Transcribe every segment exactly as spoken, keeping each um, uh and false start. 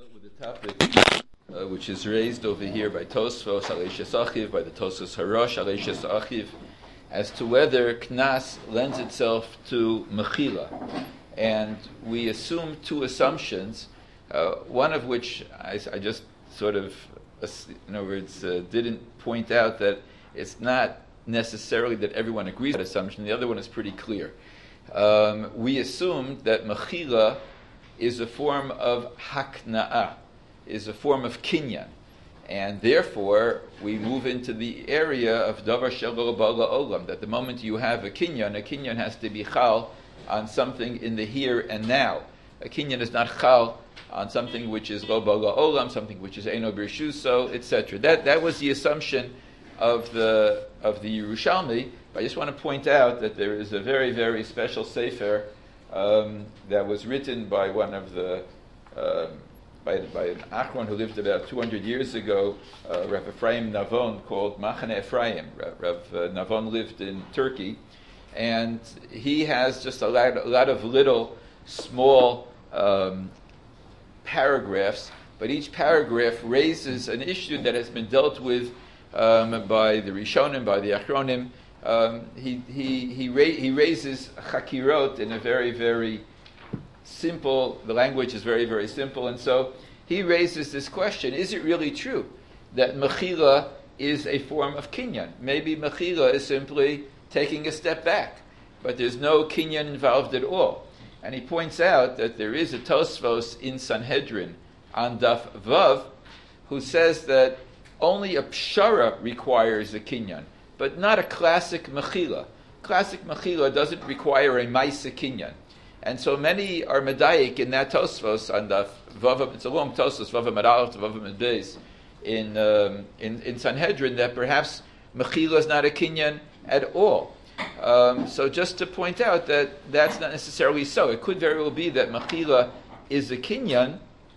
With the topic uh, which is raised over here by Tosfos Aleishes Achiv, by the Tosfos Harosh Aleishes Achiv, as to whether Knas lends itself to Mechila. And we assume two assumptions, uh, one of which I, I just sort of, in other words, uh, didn't point out that it's not necessarily that everyone agrees with that assumption. The other one is pretty clear. Um, we assumed that Mechila is a form of hakna'ah, is a form of kinyan. And therefore, we move into the area of davar shelo ba'la olam, that the moment you have a kinyan, a kinyan has to be chal on something in the here and now. A kinyan is not chal on something which is lo ba'la olam, something which is eino birshuso, et cetera. That that was the assumption of the of the Yerushalmi. But I just want to point out that there is a very, very special sefer Um, that was written by one of the, uh, by, by an Achron who lived about two hundred years ago, uh, Rav Ephraim Navon, called Machane Ephraim. Rav, Rav uh, Navon lived in Turkey, and he has just a lot, a lot of little, small um, paragraphs, but each paragraph raises an issue that has been dealt with um, by the Rishonim, by the Achronim. Um, he he he, ra- he raises chakirot in a very very simple. The language is very very simple, and so he raises this question: is it really true that mechila is a form of kinyan? Maybe mechila is simply taking a step back, but there's no kinyan involved at all. And he points out that there is a Tosfos in Sanhedrin on Daf Vav who says that only a pshara requires a kinyan, but not a classic mechila. Classic mechila doesn't require a ma'isa kinyan. And so many are medayik in that Tosfos on the Vavam, it's a long Tosfos, Vavam Adalaf to Vavam Adbeis, in, um, in, in Sanhedrin, that perhaps mechila is not a kinyan at all. Um, so just to point out that that's not necessarily so. It could very well be that mechila is a kinyan,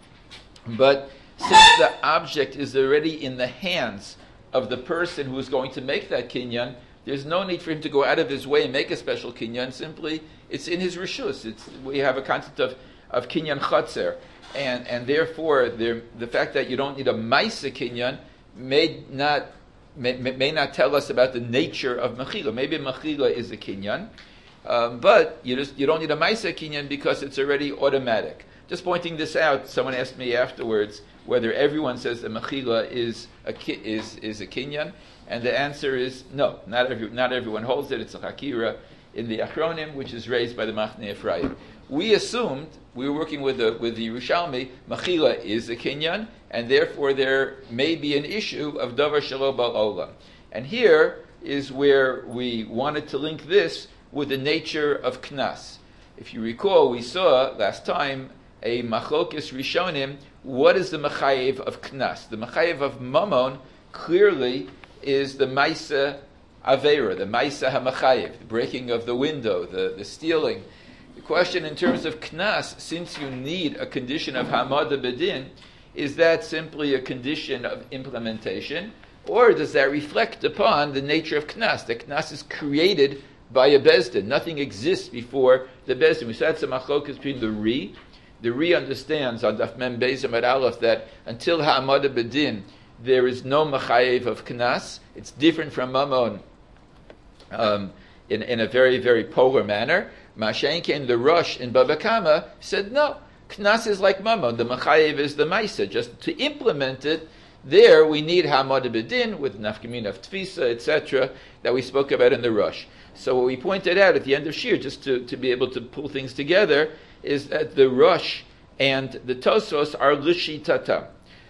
but since the object is already in the hands of the person who is going to make that kinyan, there's no need for him to go out of his way and make a special kinyan. Simply, it's in his rishus. It's, we have a concept of, of kinyan chatzer. And, and therefore, there, the fact that you don't need a ma'isa kinyan may not, may, may not tell us about the nature of mechila. Maybe mechila is a kinyan, um, but you, just, you don't need a ma'isa kinyan because it's already automatic. Just pointing this out, someone asked me afterwards whether everyone says that mechila is a ki- is is a kinyan, and the answer is no. Not every not everyone holds it. It's a hakira in the Achronim, which is raised by the Machne Ephraim. We assumed we were working with the with the Yerushalmi. Mechila is a kinyan, and therefore there may be an issue of davar shelo ba'olam. And here is where we wanted to link this with the nature of knas. If you recall, we saw last time a machlokes rishonim. What is the mechayev of knas? The mechayev of mamon clearly is the ma'isa avera, the ma'isa hamachayev, the breaking of the window, the, the stealing. The question in terms of knas, since you need a condition of hamada bedin, is that simply a condition of implementation, or does that reflect upon the nature of knas? The knas is created by a bezdin. Nothing exists before the bezdin. We said some machlokes between the ri. The Ri understands on Daf Mem Beis Amud Aleph that until Ha'amada Bedin there is no mechayev of knas. It's different from mamon um, in, in a very, very polar manner. Mashenken, the Rosh in Baba Kama, said no. Knas is like mamon. The mechayev is the ma'isa. Just to implement it, there we need Ha'amada Bedin with nafkamin of tfisa, et cetera, that we spoke about in the Rosh. So what we pointed out at the end of Shir, just to, to be able to pull things together, is that the Rosh and the Tosfos are l'shitatam.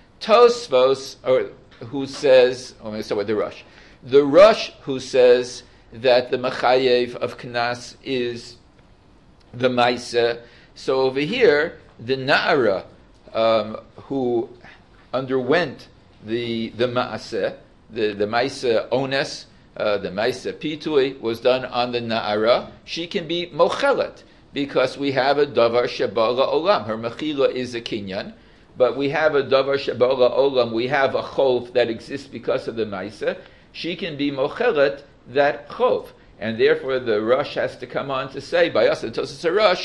Tosfos, or who says, oh, let me start with the Rosh. The Rosh who says that the mechayev of knas is the ma'isa. So over here, the Na'ara um, who underwent the the ma'aseh, the the ma'isa ones, uh, the ma'isa pitui was done on the Na'ara. She can be mochelet, because we have a davar sheba'la olam. Her mechila is a kinyan, but we have a davar sheba'la olam. We have a chov that exists because of the ma'isa. She can be mochelet that chov, and therefore the Rosh has to come on to say by us, the Tosas Rosh,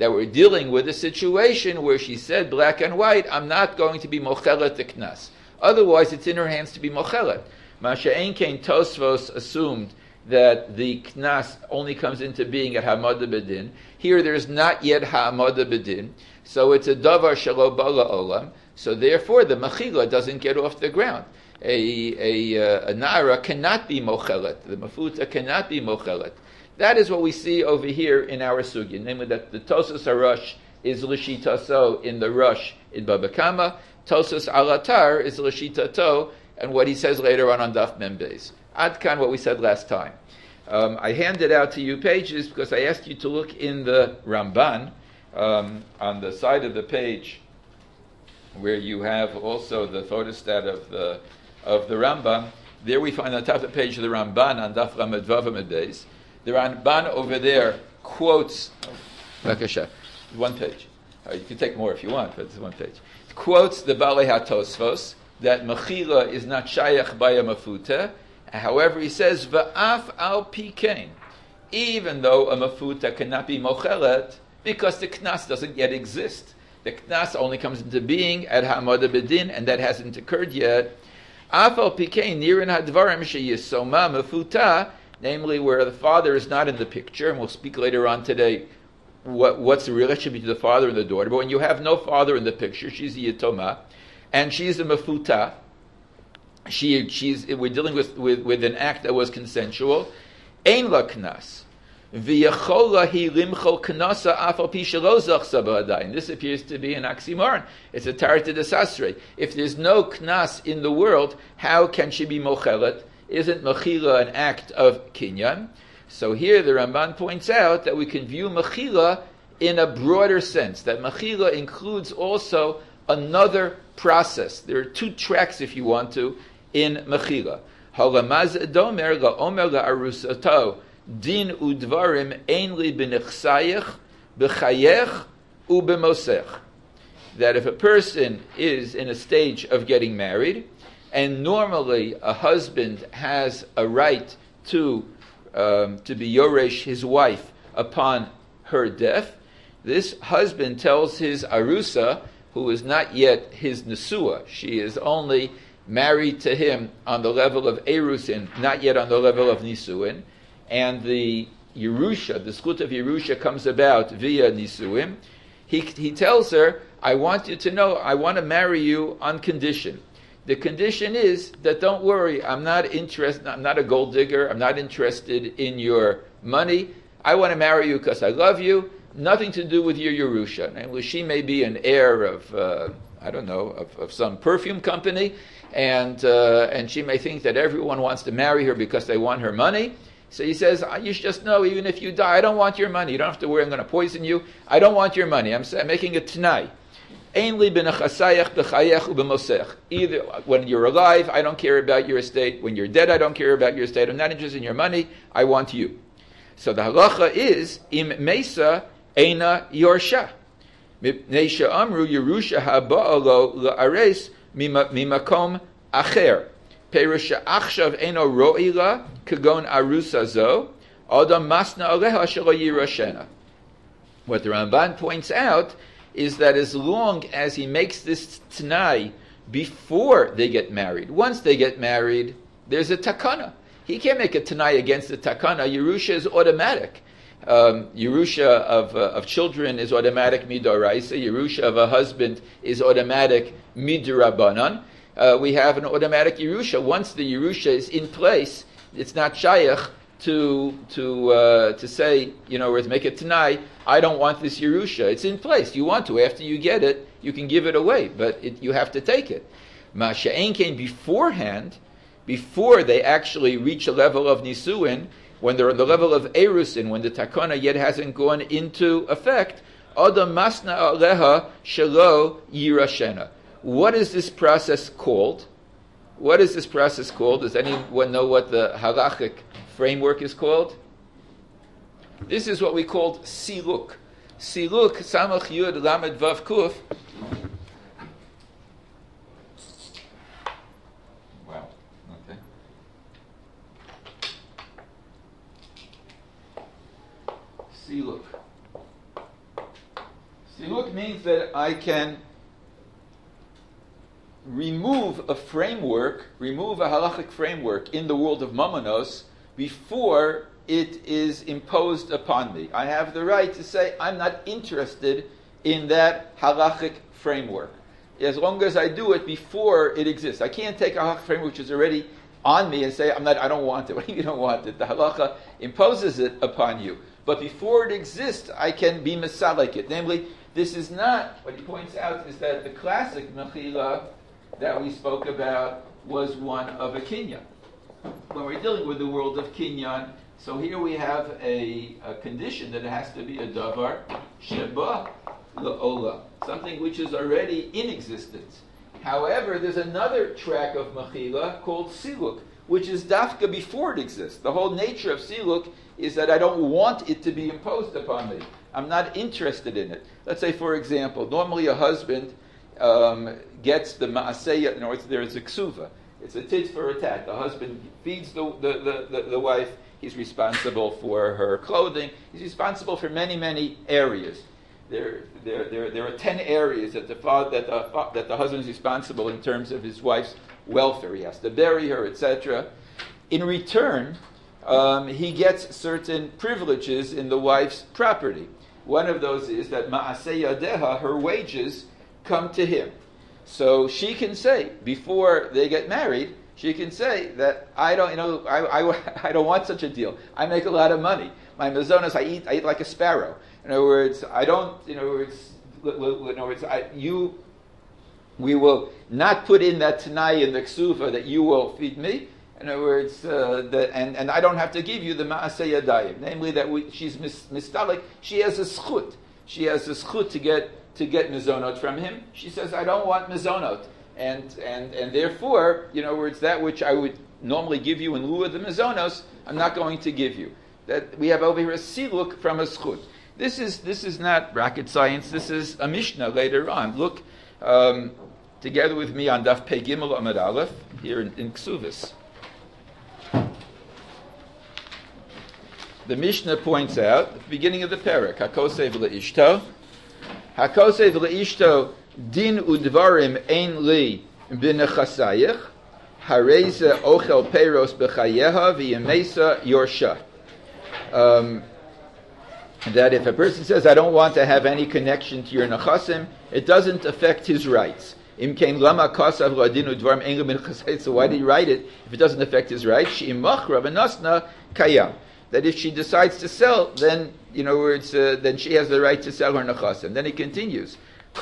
that we're dealing with a situation where she said black and white, I'm not going to be mochelet the knas. Otherwise, it's in her hands to be mochelet. Masha Einkein Tosfos assumed that the knas only comes into being at Hamada Bedin. Here, there's not yet Hamada Bedin, so it's a davar shelo bala olam. So therefore, the mechila doesn't get off the ground. A a, a nara cannot be mochelet. The mafuta cannot be mochelet. That is what we see over here in our sugya, namely that the Tosas HaRush is l'shitaso in the Rush in Baba Kama, Tosas Alatar is l'shitato, and what he says later on on Daf Mem Beis. Adkan, what we said last time. Um, I handed out to you pages because I asked you to look in the Ramban um, on the side of the page where you have also the photostat of the of the Rambam. There we find on the top of the page of the Ramban on Daf Lamed Vav Amud Beis. The Ramban over there quotes, Bakasha, one page. Uh, you can take more if you want, but it's one page. It quotes the Balei HaTosfos that Mechila is not Shayach Baya Mafuta. However, he says, Va'af al Pikein, even though a Mafuta cannot be Mochelet, because the Knas doesn't yet exist. The Knas only comes into being at Hamada Bedin, and that hasn't occurred yet. Af al Pikein, Nirin Hadvarim Sheyisoma Mafuta, namely where the father is not in the picture, and we'll speak later on today what, what's the relationship between the father and the daughter. But when you have no father in the picture, she's a yitoma, and she's a mafuta. She, she's, we're dealing with, with, with an act that was consensual. Ein la knas. V'yachola hi limchol knasa afal pi shelo zachsa b'adayin. This appears to be an oxymoron. It's a tarta desasre. If there's no knas in the world, how can she be mochelet? Isn't mechila an act of kinyan? So here the Ramban points out that we can view mechila in a broader sense, that mechila includes also another process. There are two tracks, if you want to, in mechila. Halamaz domer la'omer la'arusato din udvarim ein li b'nechsayich b'chayech u'b'mosech. That if a person is in a stage of getting married, and normally a husband has a right to um, to be yoresh his wife upon her death, this husband tells his arusa, who is not yet his nesua, she is only married to him on the level of erusin, not yet on the level of nisuin, and the Yerusha, the skut of Yerusha comes about via nisuim. He, he tells her, I want you to know, I want to marry you on condition. The condition is that don't worry, I'm not interested, I'm not a gold digger, I'm not interested in your money. I want to marry you because I love you. Nothing to do with your Yerusha. Namely, she may be an heir of, uh, I don't know, of, of some perfume company, and uh, and she may think that everyone wants to marry her because they want her money. So he says, you should just know, even if you die, I don't want your money. You don't have to worry, I'm going to poison you. I don't want your money. I'm, I'm making a t'nai. Either when you're alive, I don't care about your estate. When you're dead, I don't care about your estate. I'm not interested in your money. I want you. So the halacha is im mesa eina yorsha. Mipnei amru Yerusha haba'alo la'ares mimakom acher. Perusha achshav eno ro'ila kagon arusa zo adam masna aleha shelo yirashena. What the Ramban points out is that as long as he makes this t'nai before they get married, once they get married, there's a takana. He can't make a t'nai against the takana. Yerusha is automatic. Um, Yerusha of, uh, of children is automatic midoraisa. Yerusha of a husband is automatic midorabanan. Uh, we have an automatic Yerusha. Once the Yerusha is in place, it's not shayach to to uh, to say, you know, or to make it t'nai, I don't want this Yerusha. It's in place. You want to. After you get it, you can give it away, but it, you have to take it. Masha'en came beforehand, before they actually reach a level of nisuin, when they're on the level of erusin, when the takana yet hasn't gone into effect, adam masna aleha shelo yirashena. What is this process called? What is this process called? Does anyone know what the halachic framework is called? This is what we called siluk. Siluk, samach yud lamed vav kuf. Wow. Okay. Siluk. means that I can remove a framework, remove a halachic framework in the world of Mamonos before it is imposed upon me. I have the right to say, I'm not interested in that halachic framework, as long as I do it before it exists. I can't take a halachic framework which is already on me and say, I'm not, I don't want it. What do you mean you don't want it? The halacha imposes it upon you. But before it exists, I can be misalik it. Namely, this is not, what he points out is that the classic mechila that we spoke about was one of a kinyan. When we're dealing with the world of kinyan, so here we have a, a condition that it has to be a davar sheba la'ola, something which is already in existence. However, there's another track of mechila called siluk, which is dafka before it exists. The whole nature of siluk is that I don't want it to be imposed upon me. I'm not interested in it. Let's say, for example, normally a husband um, gets the ma'aseya, in other words, there is a ksuva. It's a tit for a tat. The husband feeds the, the, the, the, the wife. He's responsible for her clothing. He's responsible for many, many areas. There, there, there, there are ten areas that the father, that the that the husband is responsible in terms of his wife's welfare. He has to bury her, et cetera. In return, um, he gets certain privileges in the wife's property. One of those is that ma'aseh yadeha, her wages, come to him. So she can say before they get married, she can say that I don't, you know, I, I, I don't want such a deal. I make a lot of money. My mazonas, I eat, I eat like a sparrow. In other words, I don't, in other words, in other words, I, you, we will not put in that tanai in the ksuva that you will feed me. In other words, uh, the, and, and I don't have to give you the ma'aseh yadayim. Namely, that we, she's mis, mistalik. She has a schut. She has a schut to get to get mizonot from him. She says, I don't want mizonot, and and and therefore, in other words, that which I would normally give you in lieu of the mizonos, I'm not going to give you. That we have over here a siluk from a schut. This is this is not rocket science. This is a Mishnah later on. Look um, together with me on Daf Pei Gimel Amud Aleph here in, in Ksuvis. The Mishnah points out at the beginning of the parak, Hakosev leishto, Hakosev leishto din udvarim ein li b'nechasayich, hareze ochel peiros b'chayeha v'yemesa yorsha. Um, that if a person says, I don't want to have any connection to your nechasim, it doesn't affect his rights. So why did he write it if it doesn't affect his rights? That if she decides to sell, then, you know, it's, uh, then she has the right to sell her nechasim. Then he continues.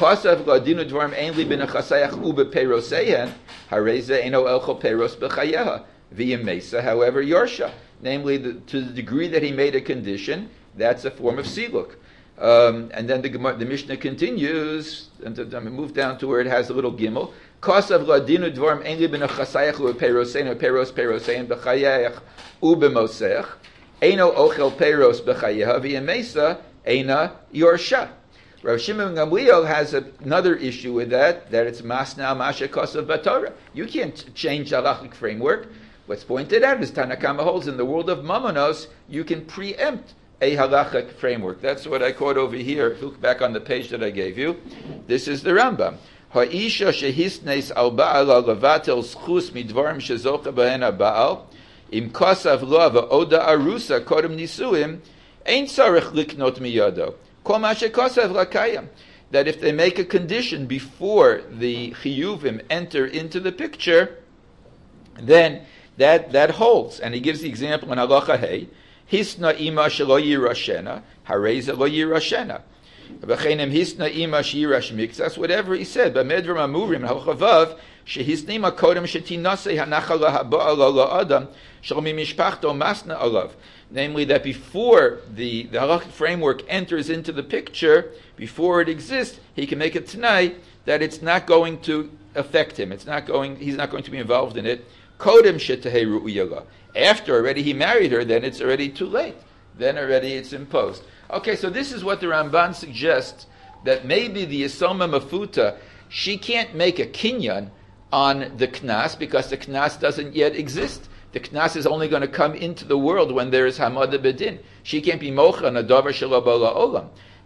However, yorsha, namely the, to the degree that he made a condition, that's a form of siluk. Um, and then the, the Mishnah continues, and to, to move down to where it has a little gimel. Kosav ladinu dvarim ein li b'nechasayach u'perosein u'peros perosein b'chayach u'b'mosech eino ochel peros b'chayeha v'yemesa eina yorsha. Rav Shimon Gamliel has a, another issue with that, that it's masna masha kosav b'torah. You can't change the halachic framework. What's pointed out is Tanna Kama holds in the world of mamonos, you can preempt a halachic framework. That's what I quote over here. Look back on the page that I gave you. This is the Rambam. Ha'isha shehisnes al ba'al al levatel schus midvarim shezocha b'hen ba'al im kosav lo va'oda arusa kodem nisuim ein tzarech liknot miyado kol ma shekosav lakayam. That if they make a condition before the chiyuvim enter into the picture, then that that holds. And he gives the example in halacha hey. Hisna ima shelo yirashena, hareza lo yirashena. V'cheinem hisna ima shirash mikzas, whatever he said. B'medram amurim ha'chavav shehisna ima kodem shetinase hanachala haba'a lo adam shel mimishpachto masna alav. Namely, that before the the halachic framework enters into the picture, before it exists, he can make it tonight that it's not going to affect him. It's not going. He's not going to be involved in it. Kodem shetahei ru'uyala. After already he married her, then it's already too late. Then already it's imposed. Okay, so this is what the Ramban suggests, that maybe the Yisoma Mafuta, she can't make a kinyan on the Knas because the Knas doesn't yet exist. The Knas is only going to come into the world when there is Hamada Bedin. She can't be Mocha on a Davar Shelo Bala Olam.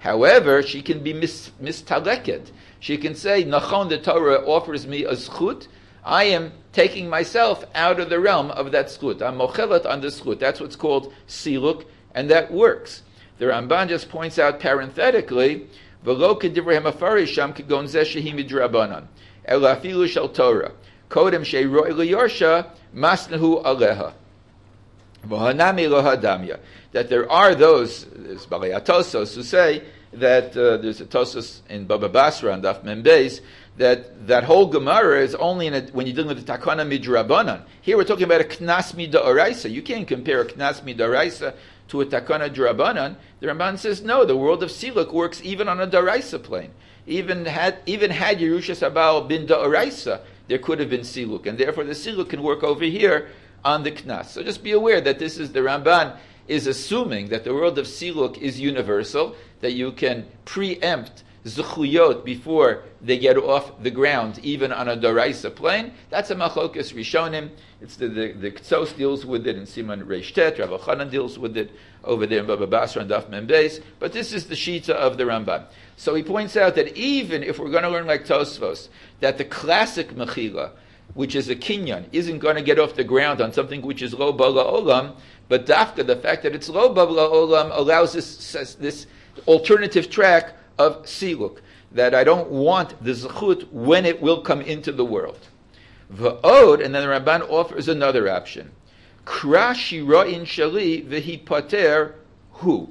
However, she can be mis- mistaleket. She can say, Nachon, the Torah offers me a zchut. I am taking myself out of the realm of that zchut. I'm mochelet on the zchut. That's what's called siluk, and that works. The Ramban just points out parenthetically, V'lo k'divrei hafarisham k'gon zeh shehi midrabanan, ela afilu shel Torah, kodem she'roi liyorsha, masnahu aleha. V'hanami lo hadamya. That there are those, there's Balei Tosos, who say that uh, there's a Tosos in Baba Basra and Daf Mem Beis, that that whole Gemara is only in a, when you're dealing with the Takana Midrabanan. Here we're talking about a Knas Midaraisa. You can't compare a Knas Midaraisa to a Takana Drabanan. The Ramban says no. The world of Siluk works even on a Daraisa plane. Even had even had Yerusha Sabal been Daraisa, there could have been Siluk, and therefore the Siluk can work over here on the Knas. So just be aware that this is the Ramban is assuming that the world of Siluk is universal, that you can preempt Zuchuyot before they get off the ground, even on a Doraisa plane. That's a Machokas Rishonim. It's the, the, the Ktsos deals with it, and Simon Reish Tet, Rav Chanan deals with it over there in Baba Basra and Daf Mem Beis. But this is the Shita of the Ramban. So he points out that even if we're going to learn like Tosfos, that the classic Mechila, which is a kinyan, isn't going to get off the ground on something which is lo bala olam, but dafka, the fact that it's lo bala olam, allows this this alternative track of siluk, that I don't want the zechut when it will come into the world. V'od, and then the Ramban offers another option. Kra shira'in shali v'hi pater hu.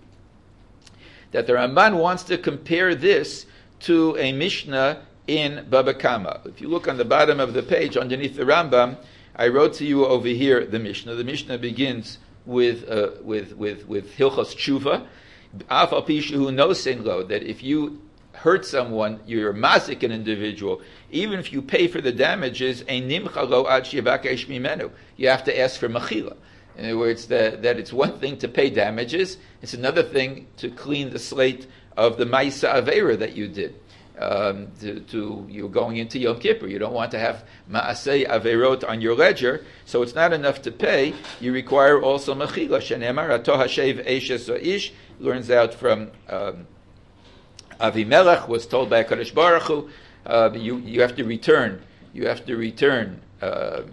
That the Ramban wants to compare this to a Mishnah in Baba Kama. If you look on the bottom of the page underneath the Rambam, I wrote to you over here the Mishnah. The Mishnah begins with uh, with with with Hilchos Tshuva. Af al pi shehu nosen lo, that if you hurt someone, you're mazik an individual, even if you pay for the damages, ein nimcha lo ad shevakesh mimenu. You have to ask for mechila. In other words, that, that it's one thing to pay damages, it's another thing to clean the slate of the Maisa Aveira that you did. Um, to, to you're going into Yom Kippur, you don't want to have Maasei Averot on your ledger, so it's not enough to pay. You require also Mechila. Shenemar Ato Hashev Eishes Ish learns out from um, Avimelech was told by HaKadosh Baruch Hu, uh, you you have to return, you have to return uh,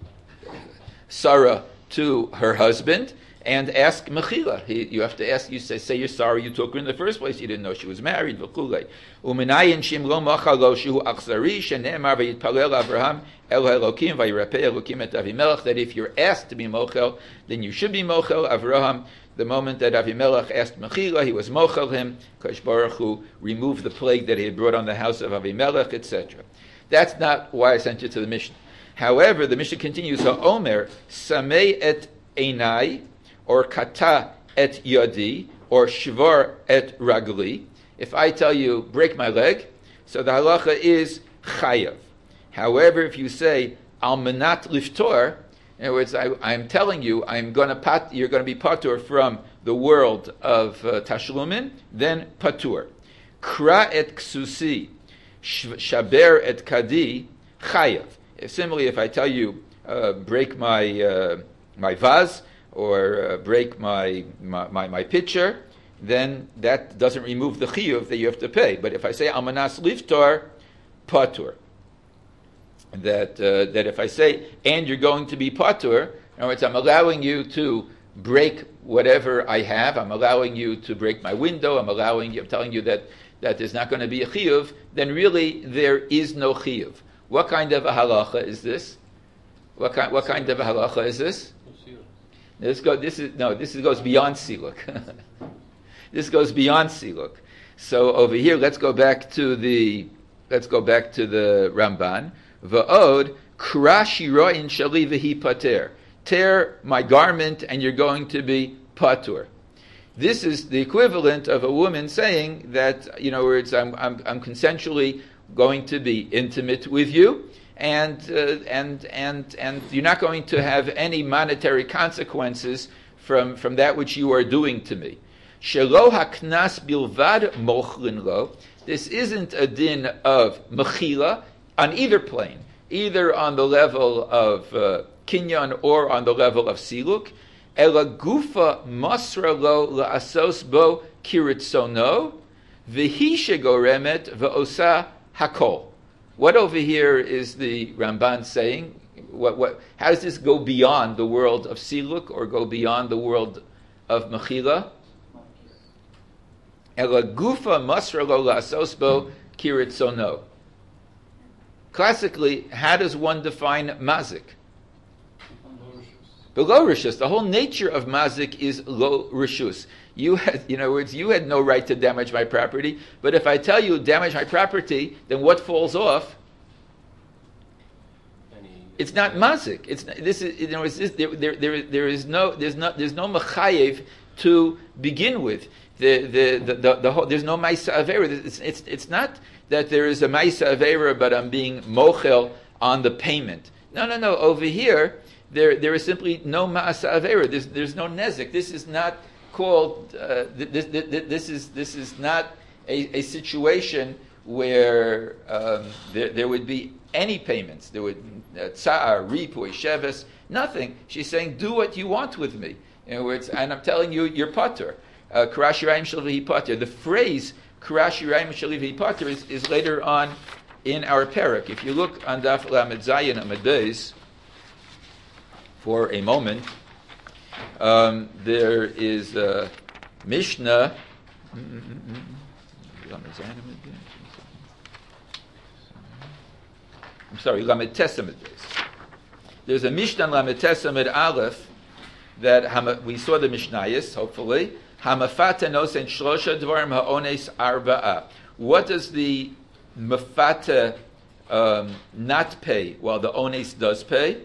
Sarah to her husband and ask mechila. He, you have to ask. You say, say you're sorry you took her in the first place. You didn't know she was married. V'kulei. U'minayin shim lo machalo shehu achzari shene'emar v'yitpalel Avraham el Elokim v'yirapei Elokim et Avimelech. That if you're asked to be mochel, then you should be mochel. Avraham, the moment that Avimelech asked mechila, he was mochel him. Kadosh Baruch Hu removed the plague that he had brought on the house of Avimelech, et cetera. That's not why I sent you to the Mishnah. However, the Mishnah continues. Ha'omer samei et einai, or kata et yadi, or shvar et ragli. If I tell you, break my leg, so the halacha is chayav. However, if you say, al menat liftor, in other words, I, I'm telling you, I'm going to pat, you're going to be patur from the world of uh, tashlumin, then patur. Kra et ksusi, shaber et kadi, chayav. If, similarly, if I tell you, uh, break my uh, my vase, or uh, break my, my, my, my pitcher, then that doesn't remove the chiyuv that you have to pay. But if I say amanas liftar, patur, that uh, that if I say and you're going to be patur, in other words, I'm allowing you to break whatever I have. I'm allowing you to break my window. I'm allowing you. I'm telling you that that there's not going to be a chiyuv. Then really there is no chiyuv. What kind of a halacha is this? What kind what kind of a halacha is this? This go. This is no. This is, goes beyond siluk. This goes beyond siluk. So over here, let's go back to the. Let's go back to the Ramban. Va'od kra shira'in shali v'hi pater. Tear my garment, and you're going to be patur. This is the equivalent of a woman saying that, you know, where it's I'm I'm, I'm consensually going to be intimate with you. And uh, and and and you're not going to have any monetary consequences from, from that which you are doing to me. Shelo haknas bilvad mochlin lo. This isn't a din of mechila on either plane, either on the level of uh, kinyan or on the level of siluk. ela gufa masra lo la'asos bo kiritzono, v'hi shegoremet v'osa hakol. What over here is the Ramban saying? What, what, how does this go beyond the world of Siluk or go beyond the world of Mechila? Ela gufa masra lo la'asos bo kiritzono. Classically, how does one define mazik? Below rishus. The whole nature of mazik is low rishus. You had, in other words, you had no right to damage my property. But if I tell you damage my property, then what falls off? It's not mazik. It's this is, you know, it's this, there, there, there, there is no, there's no, there's no mechayev to begin with. The the the, the, the whole, there's no ma'isa avera. It's, it's it's not that there is a ma'isa avera, but I'm being mochel on the payment. No, no, no. Over here, there there is simply no ma'asa avera. There's there's no nezek. This is not called. Uh, this, this this is this is not a, a situation where um, there there would be any payments. There would tsa'ar, ripui, sheves, nothing. She's saying, do what you want with me. In other words, and I'm telling you, you're patur. Karash Yirayim Shel V'hi Pater. The phrase Karash Yirayim Shel V'hi Pater is, is later on in our parak. If you look on Daf Lamed Zayin Amud Beis for a moment, um, there is a Mishnah. I'm sorry, Lamed Tes Amud Beis. There's a Mishnah Lamed Tes Amud Aleph that we saw the Mishnayos, hopefully. Hamafata nosen shlosha dvarim ha'ones arba'a. What does the mafata um, not pay while the ones does pay?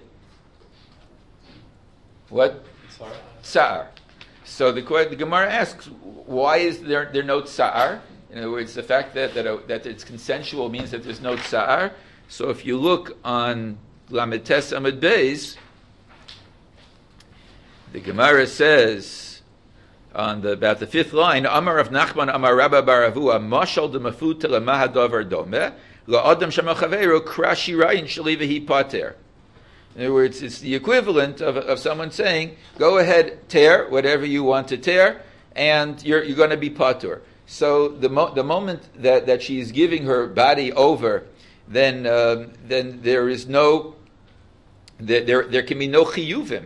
What? Tsar. So the, the Gemara asks, why is there there no tsar? In other words, the fact that that, uh, that it's consensual means that there's no tsar. So if you look on Lamed Tes Amud Beis, the Gemara says on the about the fifth line, Amar of Nachman Amar Rabba Baravua Mashal de Mafuta Lemahadavar Dome La Adam Shemachaveru Krashirayin Shalivahi Pater. In other words, it's the equivalent of, of someone saying, "Go ahead, tear whatever you want to tear, and you're you're going to be patur." So the mo- the moment that, that she is giving her body over, then um, then there is no there there, there can be no chiyuvim.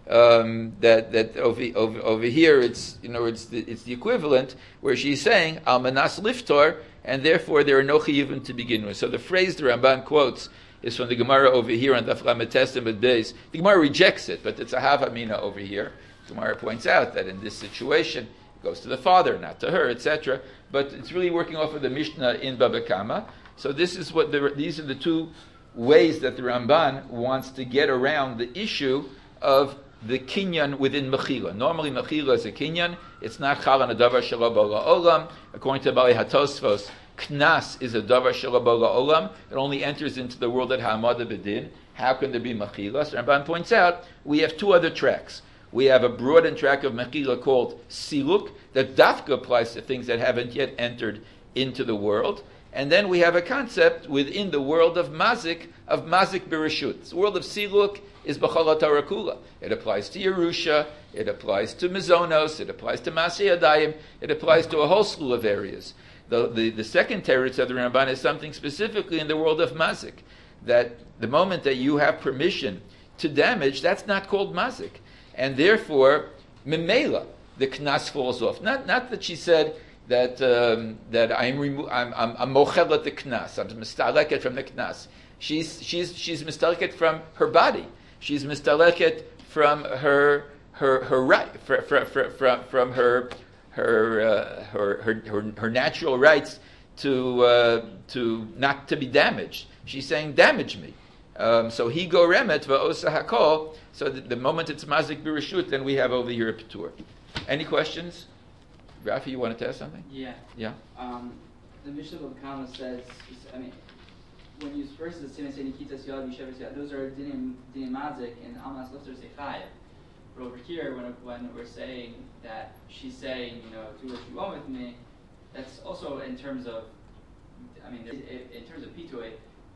Um, that that over, over over here it's you know it's the, it's the equivalent where she's saying al manas liftor, and therefore there are no chiyuvim to begin with. So the phrase the Ramban quotes is from the Gemara over here on Daf Lamed Tes Amud Beis. The Gemara rejects it, but it's a havamina over here. The Gemara points out that in this situation it goes to the father, not to her, et cetera. But it's really working off of the Mishnah in Baba Kama. So this is what the, these are the two ways that the Ramban wants to get around the issue of the kinyan within mechila. Normally, mechila is a kinyan. It's not chal on a davar shelo bo la'olam. According to Bali Hatosfos, knas is a davar shelo bo la'olam. It only enters into the world at ha'amada b'din. How can there be mechila? So Ramban points out we have two other tracks. We have a broadened track of mechila called siluk that dafka applies to things that haven't yet entered into the world. And then we have a concept within the world of mazik, of mazik bereshut. The world of siluk is b'chol ha'Torah. It applies to Yerusha, it applies to Mizonos, it applies to Masei Adayim, it applies to a whole slew of areas. The, the, the second teretz of the Ramban is something specifically in the world of mazik, that the moment that you have permission to damage, that's not called mazik. And therefore, memela, the knas falls off. Not, not that she said that um, that I'm, remo- I'm, I'm, I'm mochelet the knas, I'm mistaleket from the knas. She's, she's, she's mistaleket from her body. She's mistaleket from her her her right from from from her her, uh, her her her her natural rights to uh, to not to be damaged. She's saying, damage me. Um, so he go remet va'osa hakol. So the, the moment it's mazik birashut, then we have over here a patur. Any questions? Rafi, you wanted to ask something? Yeah. Yeah. Um, the Mishnah of Kama says, I mean, when you first the Sinai say Nikitas Yad Yishev Yad, those are dinim dinim mazik and Almas Lifter say chayev. But over here, when when we're saying that she's saying, you know, do what you want with me, that's also in terms of, I mean, in terms of pitoy,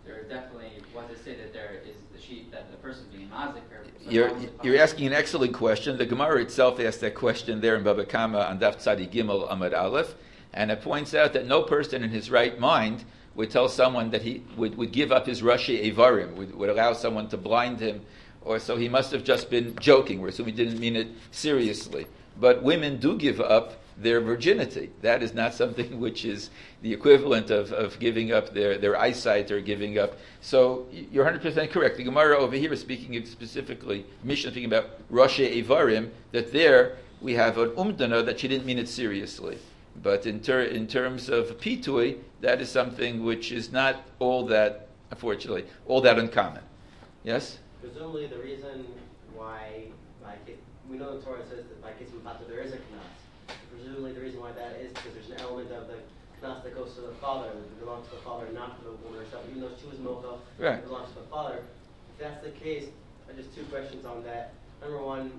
there is definitely what to say that there is the sheep that the person being mazik or. You're, you're asking an excellent question. The Gemara itself asked that question there in Baba Kama on Daf Tzadi Gimel Amud Aleph, and it points out that no person in his right mind would tell someone that he would, would give up his Rashi Evarim, would, would allow someone to blind him, or so he must have just been joking, or so he didn't mean it seriously. But women do give up their virginity. That is not something which is the equivalent of, of giving up their, their eyesight or giving up. So you're one hundred percent correct. The Gemara over here is speaking specifically, Mishnah speaking about Rashi Evarim, that there we have an umdana that she didn't mean it seriously. But in, ter- in terms of pitui, that is something which is not all that, unfortunately, all that uncommon. Yes? Presumably the reason why, like it, we know the Torah says that by Kitzim Pata there is a knas. Presumably the reason why that is because there's an element of the knas that goes to the father, that belongs to the father, not to the woman herself. Even though she was mocha, right. It belongs to the father. If that's the case, I just two questions on that. Number one,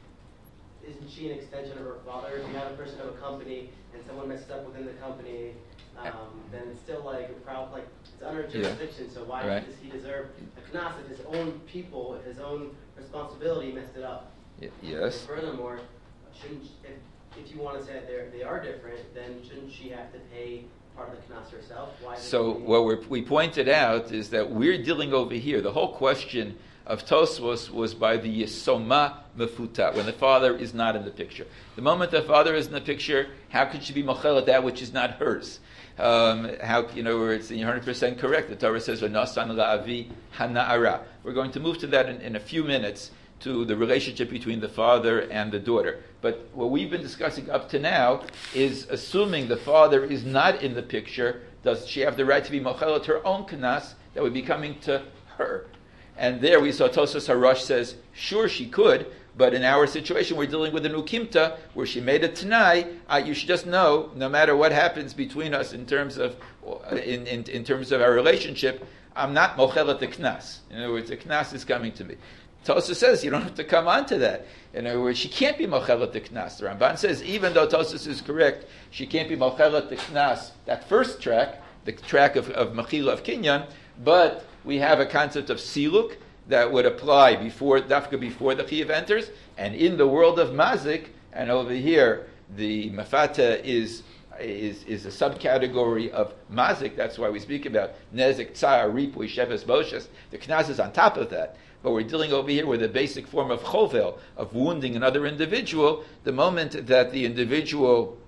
isn't she an extension of her father? If you have a person of a company and someone messes up within the company, um, then it's still like a proud, like it's under jurisdiction. Yeah. So why right. does he deserve a knas if his own people, if his own responsibility messed it up? Y- yes. And furthermore, shouldn't if if you want to say that they they are different, then shouldn't she have to pay part of the knas herself? Why? So what we're, we pointed out is that we're dealing over here. The whole question of Tosfos was by the Yisoma Mefuta, when the father is not in the picture. The moment the father is in the picture, how could she be mochel at that which is not hers? Um, how, you know, where it's one hundred percent correct. The Torah says, "V'nasan la'avi hana'ara." We're going to move to that in, in a few minutes, to the relationship between the father and the daughter. But what we've been discussing up to now is assuming the father is not in the picture, does she have the right to be mochel at her own knas that would be coming to her? And there we saw Tosfos Harosh says, sure, she could, but in our situation, we're dealing with an ukimta, where she made a tanai. Uh, you should just know, no matter what happens between us in terms of in, in, in terms of our relationship, I'm not mochelet the knas. In other words, the knas is coming to me. Tosfos says you don't have to come on to that. In other words, she can't be mochelet the knas. The Ramban says even though Tosfos is correct, she can't be mochelet the knas. That first track, the track of, of mechila of kinyan, but we have a concept of siluk that would apply before dafka before the chiyuv enters, and in the world of mazik, and over here the mafata is is is a subcategory of mazik. That's why we speak about nezik, tsar, ripui, sheves, boshes. The knas is on top of that, but we're dealing over here with a basic form of chovel, of wounding another individual. The moment that the individual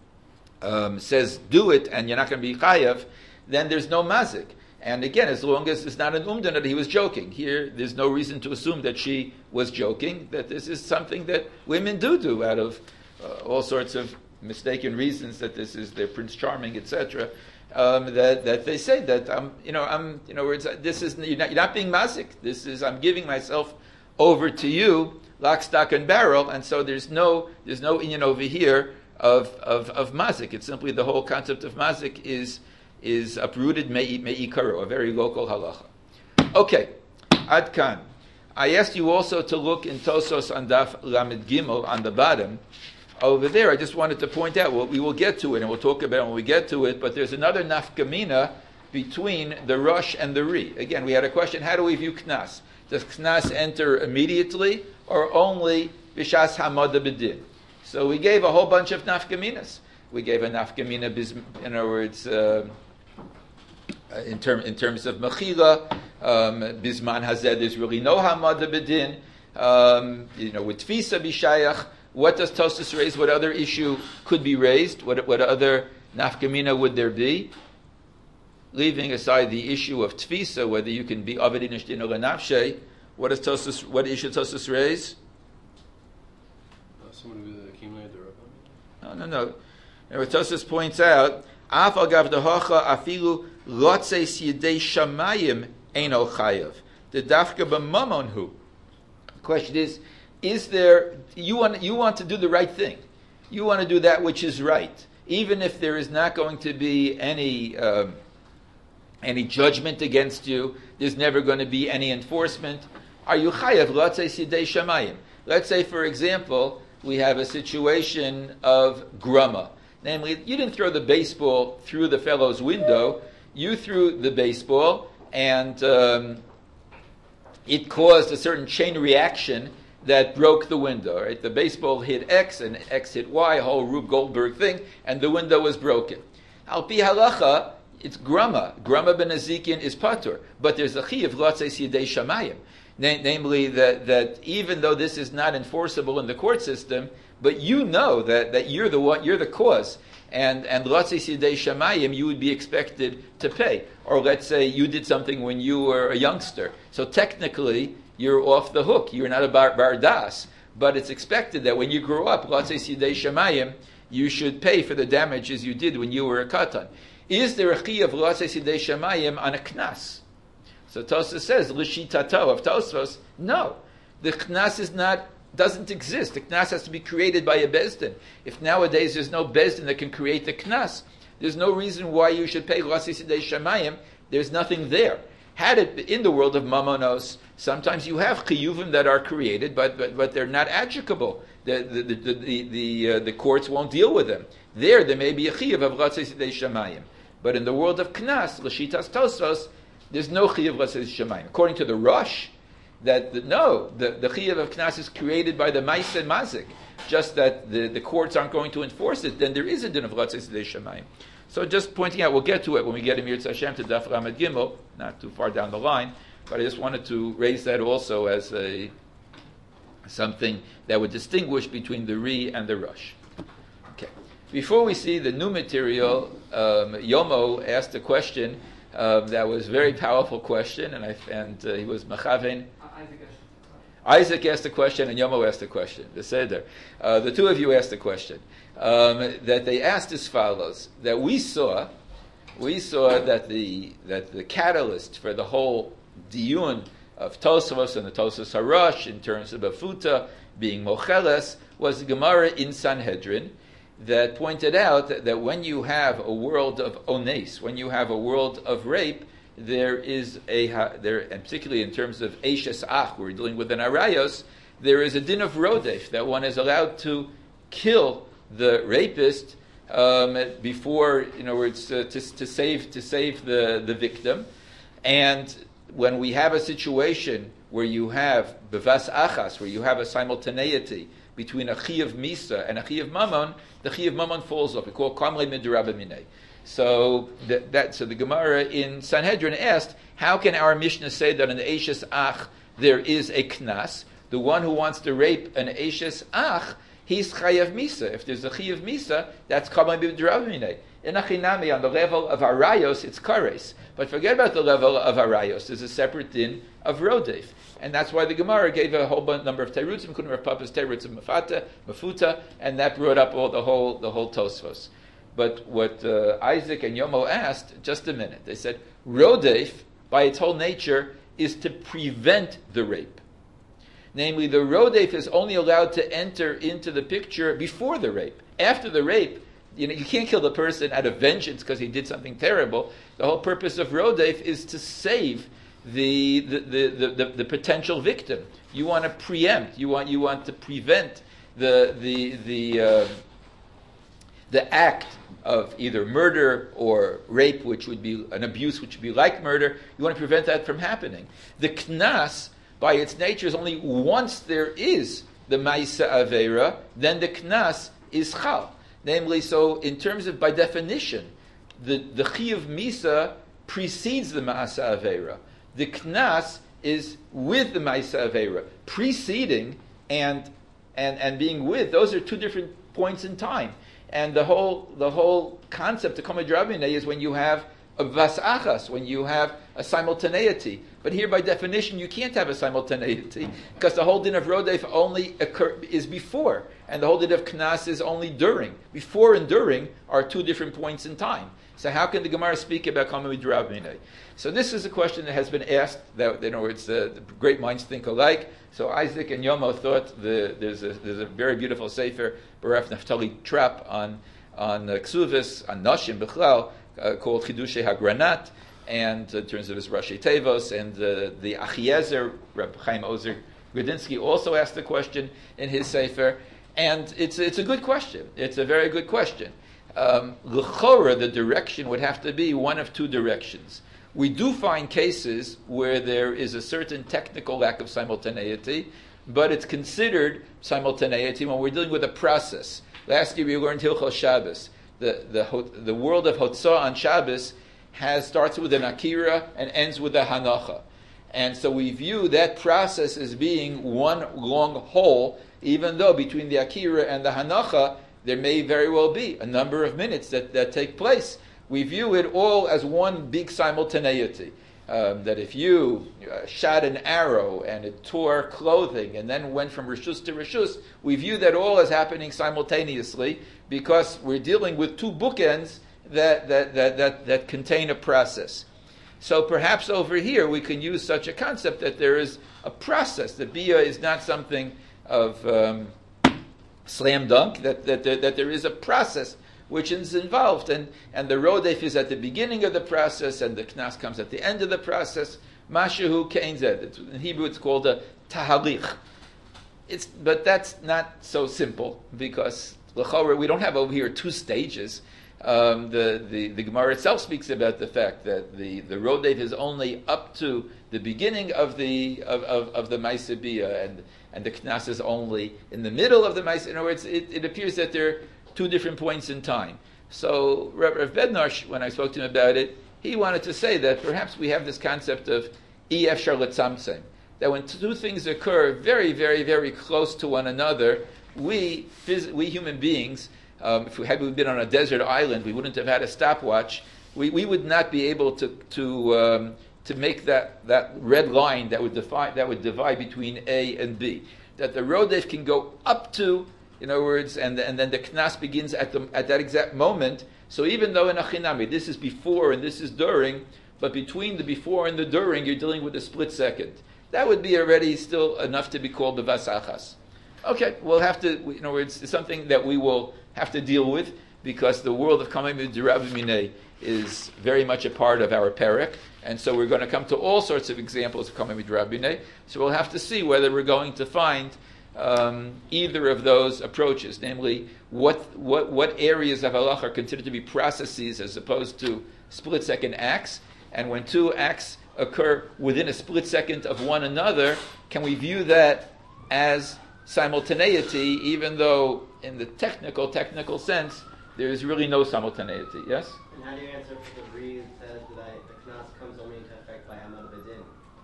um, says do it and you're not going to be chayav, then there's no mazik. And again, as long as it's not an umdan that he was joking, here there's no reason to assume that she was joking, that this is something that women do do out of uh, all sorts of mistaken reasons, that this is their Prince Charming, et cetera. Um, that that they say that I'm, you know, I'm, you know, it's, this is you're not, you're not being mazik. This is I'm giving myself over to you, lock, stock, and barrel, and so there's no there's no inyan over here of of of mazik. It's simply the whole concept of mazik is. is uprooted me'ikaro, a very local halacha. Okay, Ad Kan. I asked you also to look in Tosfos on Daf Lamed Gimel on the bottom. Over there, I just wanted to point out, well, we will get to it, and we'll talk about it when we get to it, but there's another nafkamina between the Rosh and the Ri. Again, we had a question, how do we view Knas? Does Knas enter immediately, or only Bishas Hamada B'din? So we gave a whole bunch of nafkaminas. We gave a nafkamina, in other words, uh, in, term, in terms of mechila, um, bisman hazeh, there's really no hamada b'din. Um, you know, with tfisa b'shayach, what does Tosfos raise? What other issue could be raised? What, what other nafkamina would there be? Leaving aside the issue of tfisa, whether you can be avadin ishtin or nafshe, what does Tosfos? What issue Tosfos raise? Uh, someone who accumulated the rabban. No, no, no. And what Tosfos points out, Af agav dehocha afilu lotzeis yedei shamayim eino chayav. The dafka b'mamon hu. The question is, is there, you want, you want to do the right thing. You want to do that which is right. Even if there is not going to be any, um, any judgment against you, there's never going to be any enforcement. Are you chayav lotzeis yedei shamayim? Let's say, for example, we have a situation of grama. Namely, you didn't throw the baseball through the fellow's window. You threw the baseball. and um, it caused a certain chain reaction that broke the window. Right? The baseball hit X, and X hit Y, a whole Rube Goldberg thing, and the window was broken. Al pi halacha, it's grama. Grama ben azikin is patur, but there's a chiyuv lotzeis yidei shamayim, Na- namely that that even though this is not enforceable in the court system, but you know that, that you're the one, you're the cause, and and lotzeis yidei shamayim, you would be expected to pay. Or let's say you did something when you were a youngster, so technically you're off the hook. You're not a bar, bar das, but it's expected that when you grow up, lotzeis yidei shamayim, you should pay for the damages you did when you were a katan. Is there a chi of lotzeis yidei shamayim on a knas? So Tosfos says, l'shitato of Tosfos, no. The knas is not, doesn't exist. The knas has to be created by a bezdin. If nowadays there's no bezdin that can create the knas, there's no reason why you should pay lotzeis yidei shamayim. There's nothing there. Had it in the world of mamonos, sometimes you have chiyuvim that are created, but but, but they're not adjudicable. The the the the the, uh, the courts won't deal with them. There, there may be a chiyuv of lotzeis yidei shamayim, but in the world of knas, l'shitas Tosfos, there's no chiyuv lotzeis shamayim. According to the Rosh, that the, no, the the chiyuv of knas is created by the ma'aseh mazik. Just that the, the courts aren't going to enforce it, then there is a din of lotzeis yidei shamayim. So just pointing out, we'll get to it when we get Emir Hashem to Daf Lamed Gimel, not too far down the line, but I just wanted to raise that also as a something that would distinguish between the Ri and the Rosh. Okay. Before we see the new material, um, Yomo asked a question um, that was a very powerful question, and I and uh, he was Machaven. Isaac asked a question and Yomo asked a question. The Seder. Uh, the two of you asked a question. Um, that they asked as follows: that we saw, we saw that the that the catalyst for the whole diyun of Tosfos and the Tosfos Harosh in terms of Bafuta being Mocheles was the Gemara in Sanhedrin that pointed out that, that when you have a world of ones, when you have a world of rape, there is a there, and particularly in terms of Eishes Ach, we're dealing with an Arayos, there is a din of Rodef that one is allowed to kill the rapist um, before, in other words, uh, to, to save to save the, the victim. And when we have a situation where you have bevas achas, where you have a simultaneity between a chi of misa and a chi of mammon, the chi of mammon falls off. We call kamle midraba minei. So that, that so the Gemara in Sanhedrin asked, how can our Mishnah say that in the Eishes Ach there is a knas? The one who wants to rape an Eishes Ach, he's chayav misa. If there's a chayav misa, that's kamle midraba minei. In Achinami, on the level of Arayos, it's kares. But forget about the level of Arayos. There's a separate din of Rodef. And that's why the Gemara gave a whole bunch, number of terutzim, including Rav Papa's terutzim of Mafata, Mafuta, and that brought up all the whole the whole Tosfos. But what uh, Isaac and Yomo asked, just a minute, they said, Rodef, by its whole nature, is to prevent the rape. Namely, the Rodef is only allowed to enter into the picture before the rape. After the rape, you know, you can't kill the person out of vengeance because he did something terrible. The whole purpose of Rodef is to save the the, the, the, the the potential victim. You want to preempt. You want you want to prevent the the the uh, the act of either murder or rape, which would be an abuse, which would be like murder. You want to prevent that from happening. The knas, by its nature, is only once there is the ma'isa aveira, then the knas is chal. Namely, so in terms of, by definition, the, the chi of misa precedes the ma'asa aveira. The knas is with the ma'asa aveira. Preceding and, and, and being with, those are two different points in time. And the whole the whole concept of Kamei Drabine is when you have a vas achas, when you have a simultaneity. But here, by definition, you can't have a simultaneity because the whole din of Rodef only occur, is before, and the whole din of Knas is only during. Before and during are two different points in time. So how can the Gemara speak about Kamei Drabine? So this is a question that has been asked. That in other words, uh, the great minds think alike. So Isaac and Yomo thought the, there's a there's a very beautiful sefer, Baraf Naftali Trapp on on uh, Ksuvis on Nashim Bechlal. Uh, called Chidushei Hagranat, and uh, in terms of his Rashi Tevos, and uh, the Achiezer, Reb Chaim Ozer Grudinsky also asked the question in his Sefer, and it's it's a good question. It's a very good question. Um, L'chora, the direction would have to be one of two directions. We do find cases where there is a certain technical lack of simultaneity, but it's considered simultaneity when we're dealing with a process. Last year we learned Hilchos Shabbos. The, the, the world of Hotzah on Shabbos has starts with an Akira and ends with a Hanacha. And so we view that process as being one long whole, even though between the Akira and the Hanacha, there may very well be a number of minutes that, that take place. We view it all as one big simultaneity. Um, that if you uh, shot an arrow and it tore clothing and then went from Rishus to Rishus, we view that all as happening simultaneously because we're dealing with two bookends that, that, that, that, that contain a process. So perhaps over here we can use such a concept that there is a process. The Bia is not something of um, slam dunk, that, that, that, that there is a process which is involved, and, and the rodef is at the beginning of the process, and the knas comes at the end of the process. Mashahu kein zed. In Hebrew it's called a tahalich. It's, but that's not so simple, because l'chorah, we don't have over here two stages. Um, the, the, the Gemara itself speaks about the fact that the, the rodef is only up to the beginning of the of, of, of the Maaseh Bia, and, and the knas is only in the middle of the Maaseh. In other words, it, it appears that there two different points in time. So Rav Bednar, when I spoke to him about it, he wanted to say that perhaps we have this concept of E F Shar L'Tzamtzem, that when two things occur very, very, very close to one another, we, phys- we human beings, um, if we had been on a desert island, we wouldn't have had a stopwatch. We, we would not be able to to um, to make that, that red line that would define that would divide between A and B. That the rodef can go up to, in other words, and, and then the knas begins at the at that exact moment. So even though in Achinami, this is before and this is during, but between the before and the during, you're dealing with a split second. That would be already still enough to be called the vasachas. Okay, we'll have to, in other words, it's something that we will have to deal with, because the world of Kamei D'Rabbi Minei is very much a part of our perek, and so we're going to come to all sorts of examples of Kamei D'Rabbi Minei. So we'll have to see whether we're going to find Um, either of those approaches, namely what what what areas of halach are considered to be processes as opposed to split-second acts, and when two acts occur within a split second of one another, can we view that as simultaneity, even though in the technical technical sense there is really no simultaneity? Yes? And how do you answer for the read that says that the knas comes only into effect by Hamad B'Din?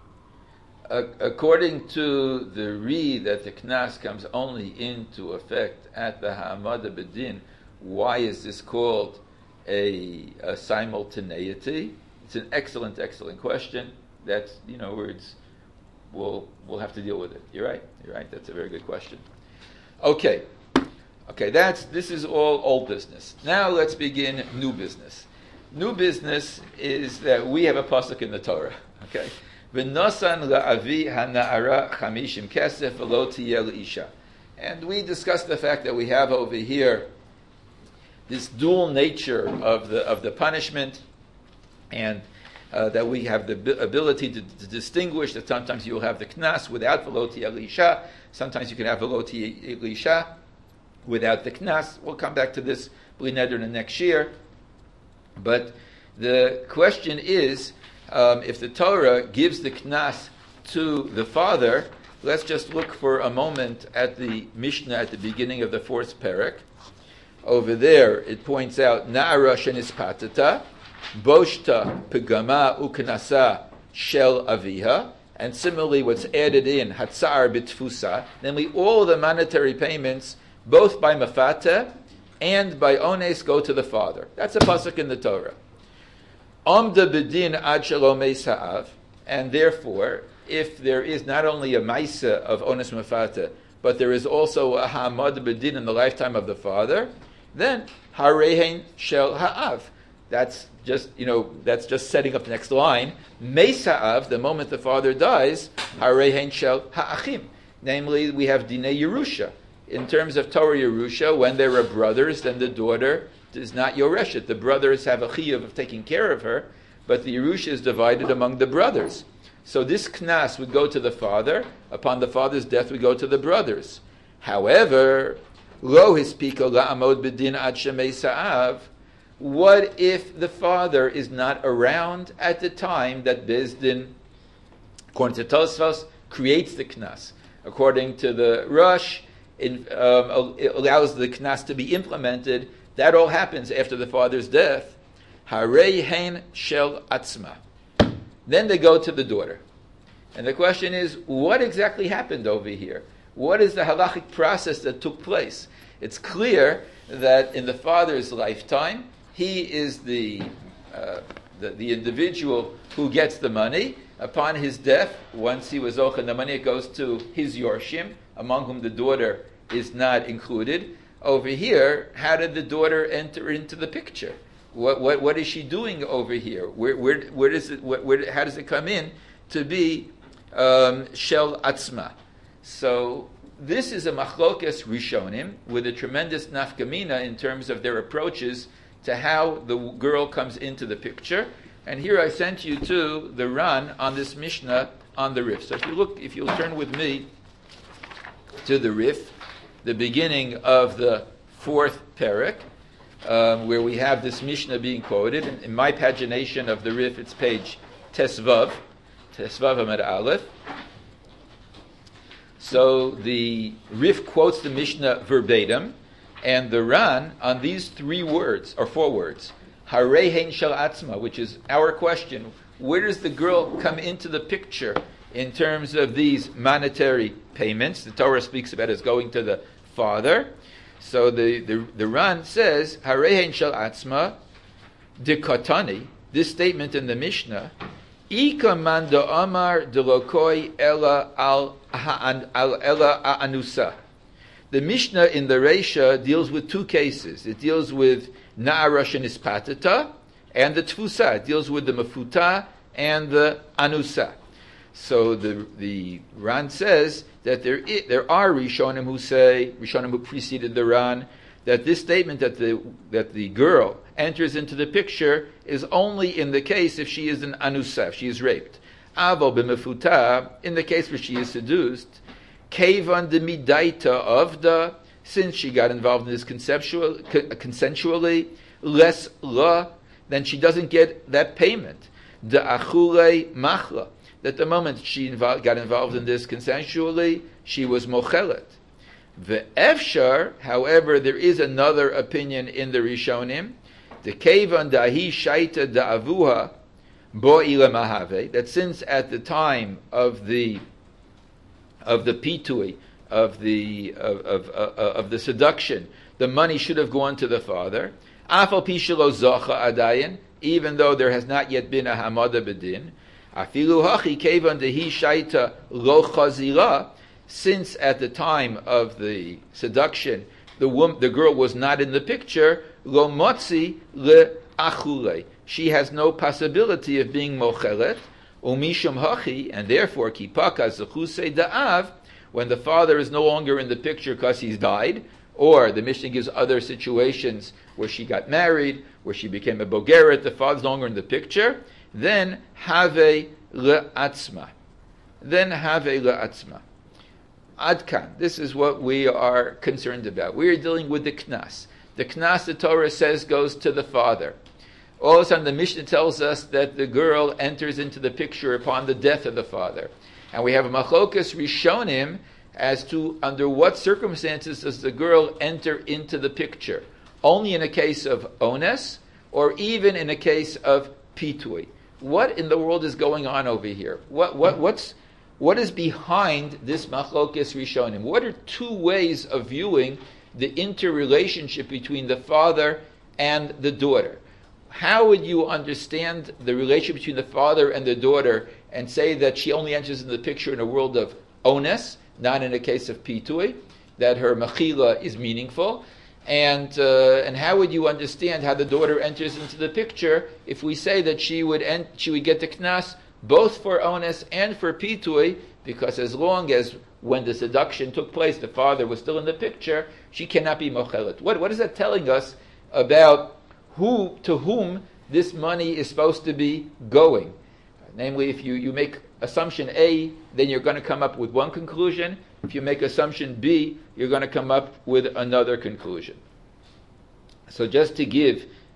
According to the read that the knas comes only into effect at the Ha'amada B'Din, why is this called a, a simultaneity? It's an excellent, excellent question. That's, you know, words, we'll, we'll have to deal with it. You're right, you're right, that's a very good question. Okay, okay, that's, this is all old business. Now let's begin new business. New business is that we have a pasuk in the Torah, okay? V'nosan la'avi hana'ara chamishim kesef v'lo tiyeh l'isha. And we discussed the fact that we have over here this dual nature of the of the punishment, and uh, that we have the b- ability to, to distinguish that sometimes you'll have the knas without v'lo tiyeh l'isha, sometimes you can have v'lo tiyeh l'isha without the knas. We'll come back to this b'li neder in the next year. But the question is, Um, if the Torah gives the knas to the father, let's just look for a moment at the Mishnah at the beginning of the fourth perek. Over there, it points out Na'ara shenispatata, Boshta pegama uknasa shel aviha, and similarly what's added in Hatzar bitfusa, namely all the monetary payments, both by mafata and by ones, go to the father. That's a pasuk in the Torah. Amda bedin ad shelo meis ha'av, and therefore, if there is not only a maisa of ones mafata, but there is also a ha'amad bedin in the lifetime of the father, then harehen shel ha'av. That's just, you know, that's just setting up the next line. Meis ha'av, the moment the father dies, harehen shel ha'achim. Namely, we have dinei Yerusha. In terms of Torah Yerusha, when there are brothers, then the daughter is not Yoreshet. The brothers have a chiyuv of taking care of her, but the Yerusha is divided among the brothers. So this knas would go to the father. Upon the father's death, would go to the brothers. However, lo hispiko la'amod b'din ad shemei sa'av. what if the father is not around at the time that Beis Din, according to Tosfos, creates the knas? According to the Rosh, it, um, it allows the knas to be implemented. That all happens after the father's death. Harei hein shel atzma. Then they go to the daughter. And the question is, what exactly happened over here? What is the halachic process that took place? It's clear that in the father's lifetime, he is the, uh, the the individual who gets the money. Upon his death, once he was ochan the money, it goes to his yorshim, among whom the daughter is not included. Over here, how did the daughter enter into the picture? What what what is she doing over here? Where where where does it where, where how does it come in to be um, shel atzma? So this is a machlokes rishonim with a tremendous nafkamina in terms of their approaches to how the girl comes into the picture. And here I sent you to the Ran on this Mishnah on the Rif. So if you look, if you'll turn with me to the Rif, the beginning of the fourth parak, um, where we have this Mishnah being quoted. In, in my pagination of the Rif, it's page Tesvav, Tesvav Amud Aleph. So the Rif quotes the Mishnah verbatim, and the Ran on these three words, or four words, Harei hein shel atzma, which is our question. Where does the girl come into the picture in terms of these monetary payments? The Torah speaks about as going to the father. So the, the, the Ran says, Harei hein shel atzma, de katani, this statement in the Mishnah, Ika man do amar de lokoi ela al ela anusa. The Mishnah in the Reisha deals with two cases. It deals with Na'ara shenispatata and the Tfusa. It deals with the Mafuta and the Anusa. So the the Ran says that there is, there are Rishonim who say, Rishonim who preceded the Ran, that this statement that the that the girl enters into the picture is only in the case if she is an Anusa, if she is raped. Avo b'Mafuta, in the case where she is seduced, Kevan de midaita of the, since she got involved in this conceptual, consensually, less la, then she doesn't get that payment. De achule machla, that the moment she invo- got involved in this consensually, she was mochelet. The efshar, however, there is another opinion in the Rishonim, the kevan dahi shaita da'avuha bo ila mahave, that since at the time of the of the pitui, of the of, of, of, of the seduction, the money should have gone to the father. Afal pishelo zocha adayin, even though there has not yet been a hamada bedin. Afilu hachi kevan dehi shaita lo chazira, since at the time of the seduction, the woman, the girl was not in the picture. Lo motzi le achule, she has no possibility of being mochelet. Umishum hachi, and therefore kipaka zechusei da'av, when the father is no longer in the picture because he's died, or the Mishnah gives other situations where she got married, where she became a bogeret, the father's no longer in the picture, then have le'atzma. Then have le'atzma. Adkan, this is what we are concerned about. We are dealing with the knas. The knas, the Torah says, goes to the father. All of a sudden, the Mishnah tells us that the girl enters into the picture upon the death of the father. And we have a machlokas rishonim as to under what circumstances does the girl enter into the picture. Only in a case of ones, or even in a case of pitui. What in the world is going on over here? What what what's what is behind this machlokas rishonim? What are two ways of viewing the interrelationship between the father and the daughter? How would you understand the relationship between the father and the daughter and say that she only enters in the picture in a world of ones, not in a case of pitui, that her mechila is meaningful? And uh, and how would you understand how the daughter enters into the picture if we say that she would en- she would get the knas both for ones and for pitui, because as long as when the seduction took place the father was still in the picture, she cannot be mochelet. What what is that telling us about who to whom this money is supposed to be going? Namely, if you, you make assumption A, then you're going to come up with one conclusion. If you make assumption B, you're going to come up with another conclusion. So just to give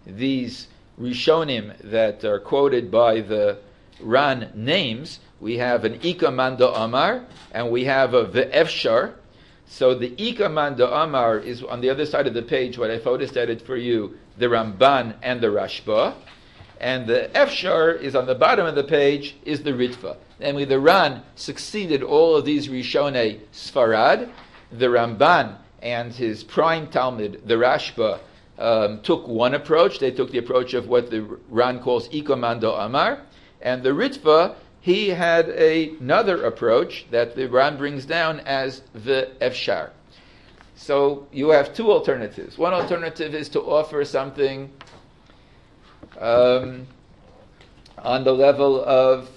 these Rishonim that are quoted by the Ran names, we have an Ika Manda Amar, and we have a Ve'efshar. So the Ika Manda Amar is on the other side of the page, what I photostated for you, the Ramban and the Rashba. And the Efshar is on the bottom of the page, is the Ritva. Namely, the Ran succeeded all of these Rishonei Sfarad. The Ramban and his prime Talmud, the Rashba, um, took one approach. They took the approach of what the Ran calls Ika Manda Amar. And the Ritva, he had a, another approach that the Ran brings down as the Efshar. So you have two alternatives. One alternative is to offer something um, on the level of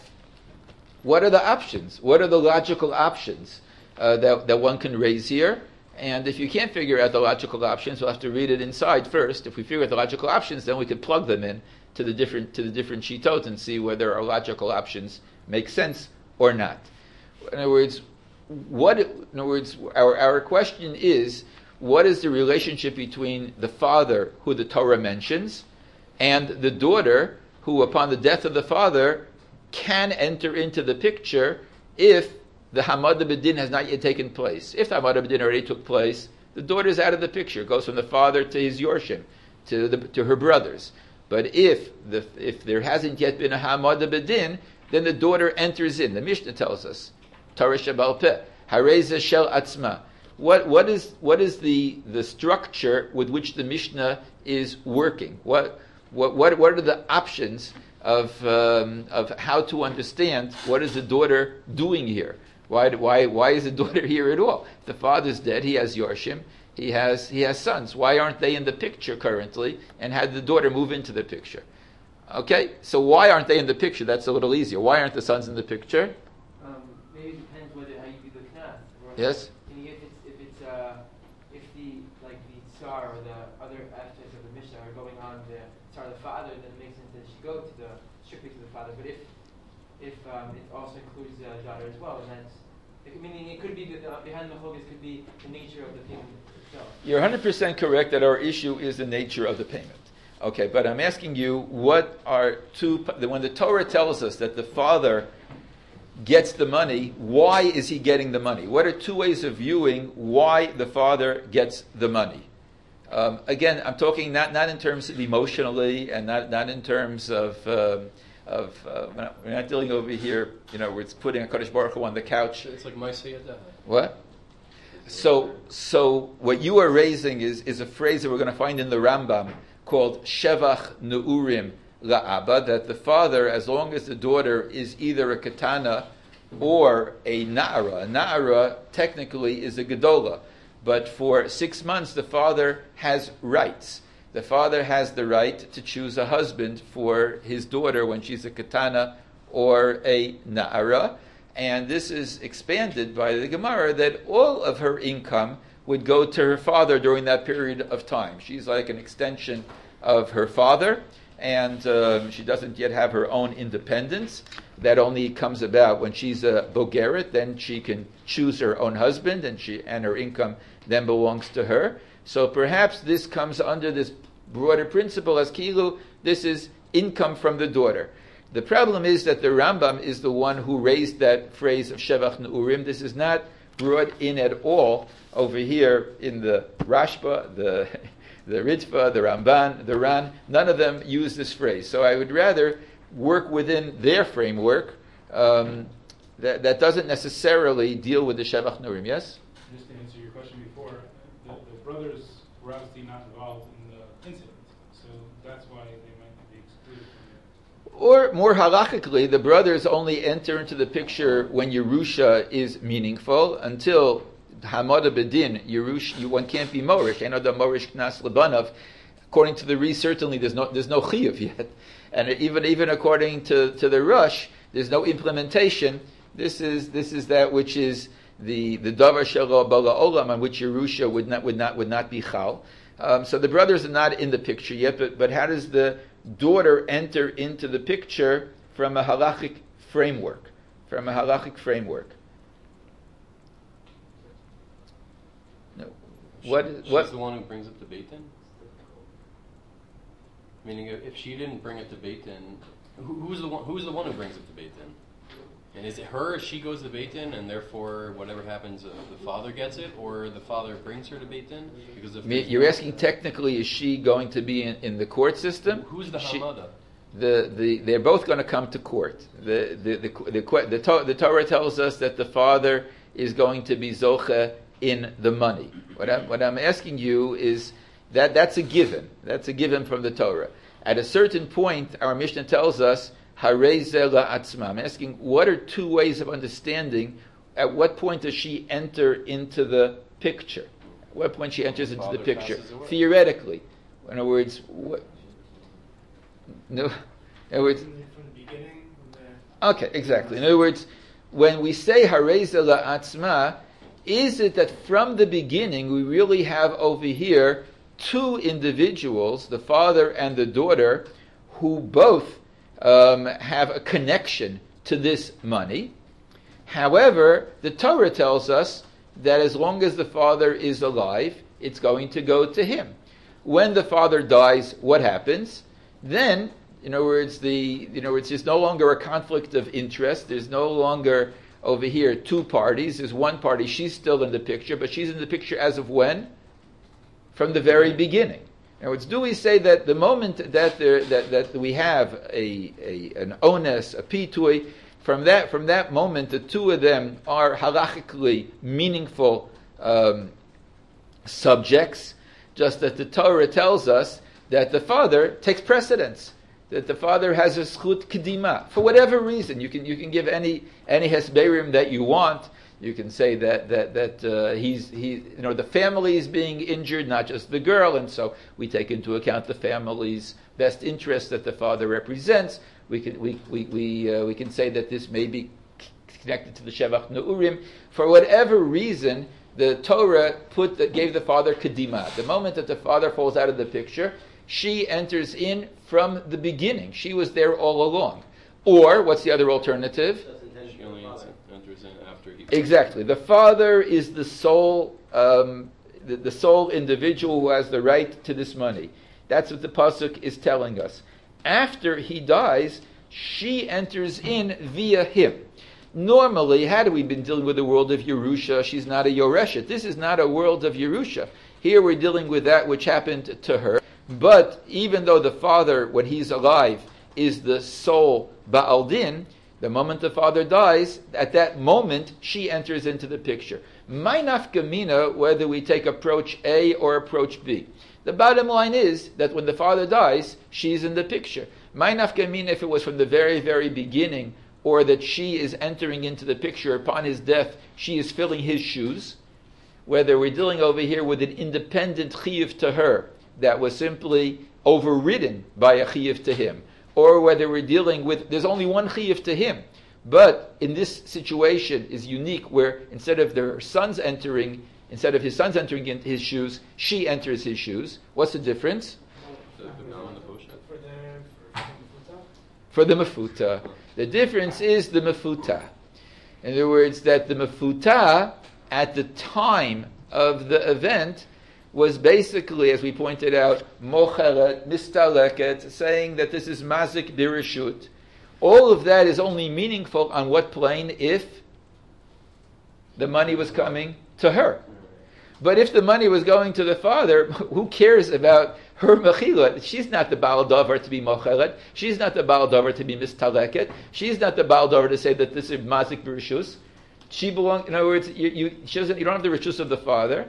what are the options? What are the logical options uh, that, that one can raise here? And if you can't figure out the logical options, we'll have to read it inside first. If we figure out the logical options, then we can plug them in to the different to the different shitot and see whether our logical options make sense or not. In other words, what? In other words, our our question is, what is the relationship between the father, who the Torah mentions, and the daughter, who, upon the death of the father, can enter into the picture if the Hamad B'Din has not yet taken place. If the Hamad B'Din already took place, the daughter is out of the picture. It goes from the father to his Yorshim, to the, to her brothers. But if the if there hasn't yet been a Hamad B'Din, then the daughter enters in. The Mishnah tells us, Torah Shebal Peh, Hareza Shel Atzma. What what is what is the the structure with which the Mishnah is working? What what what what are the options of um, of how to understand what is the daughter doing here? Why why why is the daughter here at all? If the father's dead, he has Yorshim, he has he has sons. Why aren't they in the picture currently? And had the daughter move into the picture? Okay, so why aren't they in the picture? That's a little easier. Why aren't the sons in the picture? Um, maybe it depends whether how you do the knas. Yes. If it's if it's uh, if the like the tsar or the other aspects of the Mishnah are going on the tsar the father, then it makes sense that she go to the strictly to the father. But if if um, it also includes the daughter as well, then that's I mean it could be that uh, behind the chogis could be the nature of the payment itself. You're one hundred percent correct that our issue is the nature of the payment. Okay, but I'm asking you, what are two, when the Torah tells us that the father gets the money, why is he getting the money? What are two ways of viewing why the father gets the money? Um, again, I'm talking not, not in terms of emotionally and not, not in terms of, um, of uh, we're, not, we're not dealing over here, you know, we're putting a Kadosh Baruch Hu on the couch. It's like my Sayyada. What? So, so what you are raising is, is a phrase that we're going to find in the Rambam, called Shevach Neurim La'aba, that the father, as long as the daughter is either a katana or a na'ara, a na'ara technically is a gedola, but for six months the father has rights. The father has the right to choose a husband for his daughter when she's a katana or a na'ara, and this is expanded by the Gemara that all of her income would go to her father during that period of time. She's like an extension of her father, and um, she doesn't yet have her own independence. That only comes about when she's a bogeret. Then she can choose her own husband, and she and her income then belongs to her. So perhaps this comes under this broader principle as kilu. This is income from the daughter. The problem is that the Rambam is the one who raised that phrase of Shevach Neurim. This is not brought in at all over here in the Rashba, the the Ritva, the Ramban, the Ran. None of them use this phrase. So I would rather work within their framework um, that, that doesn't necessarily deal with the Shevach Neurim. Yes? Just to answer your question before, the, the brothers were obviously not involved in the incident, so that's why they might be excluded from it. Or more halachically, the brothers only enter into the picture when Yerusha is meaningful. Until Hamada B'Din, Yerush, one can't be Morish. Enoda Morish Knas Lebanov. According to the Re, certainly there's no there's no chiyuv yet, and even even according to, to the Rush, there's no implementation. This is this is that which is the the davar shelo bala olam, on which Yerusha would not would not would not be chal. Um, so the brothers are not in the picture yet. But but how does the daughter enter into the picture from a halachic framework? From a halachic framework. No. What? She's What? the one who brings up the Beit Din? Meaning, if if she didn't bring it to Beit Din, who, who's the one? Who's the one who brings it to Beit Din? And is it her? She goes to Beit Din, and therefore, whatever happens, uh, the father gets it, or the father brings her to Beit Din? Because if Me- You're asking technically, is she going to be in, in the court system? Who's the She- Hamada? The, the, they're both going to come to court. The, the, the, the, the, the, To- the Torah tells us that the father is going to be zoche in the money. What I'm, what I'm asking you is that that's a given. That's a given from the Torah. At a certain point, our Mishnah tells us, Harei zeh la'atzma. I'm asking, what are two ways of understanding? At what point does she enter into the picture? At what point she enters The into the father picture? passes away. Theoretically. In other words, what, no, in other words, From the beginning, from the okay, exactly. In other words, when we say Harei zeh la'atzma, is it that from the beginning we really have over here two individuals, the father and the daughter, who both um, have a connection to this money? However, the Torah tells us that as long as the father is alive, it's going to go to him. When the father dies, what happens? Then, in other words, the in other words, there's no longer a conflict of interest. There's no longer over here two parties. There's one party. She's still in the picture, but she's in the picture as of when? From the very beginning. In other words, do we say that the moment that there, that, that we have a, a an onus, a pitui, from that from that moment, the two of them are halachically meaningful um, subjects, just that the Torah tells us that the father takes precedence, that the father has a schut kedima for whatever reason. You can you can give any any hesberim that you want. You can say that that that uh, he's he you know the family is being injured, not just the girl, and so we take into account the family's best interest that the father represents. We can we we we uh, we can say that this may be connected to the Shevach Neurim for whatever reason. The Torah put the, gave the father kedima. The moment that the father falls out of the picture, she enters in from the beginning. She was there all along. Or what's the other alternative? She only enters in after he. Exactly. The father is the sole, um, the, the sole individual who has the right to this money. That's what the pasuk is telling us. After he dies, she enters in via him. Normally, had we been dealing with the world of Yerusha, she's not a Yoreshet. This is not a world of Yerusha. Here we're dealing with that which happened to her. But even though the father, when he's alive, is the sole Baal Din, the moment the father dies, at that moment, she enters into the picture. My nafkamina, whether we take approach A or approach B. The bottom line is that when the father dies, she's in the picture. My nafkamina, if it was from the very, very beginning, or that she is entering into the picture upon his death, she is filling his shoes. Whether we're dealing over here with an independent chiyuv to her that was simply overridden by a chiyuv to him, or whether we're dealing with, there's only one chiyuv to him, but in this situation is unique where instead of their sons entering, instead of his sons entering into his shoes, she enters his shoes. What's the difference? The, the Bill and the Poshet. for the For for, for the the mefuta. The difference is the mefuta. In other words, that the mefuta at the time of the event was basically, as we pointed out, mocheret, mistaleket, saying that this is mazik birishut. All of that is only meaningful on what plane? If the money was coming to her. But if the money was going to the father, who cares about her mechila? She's not the Baal Davar to be mocheret. She's not the Baal Davar to be mistaleket. She's not the Baal Davar to say that this is mazik b'rishus. She belongs. In other words, you, you, she doesn't, you don't have the rishus of the father.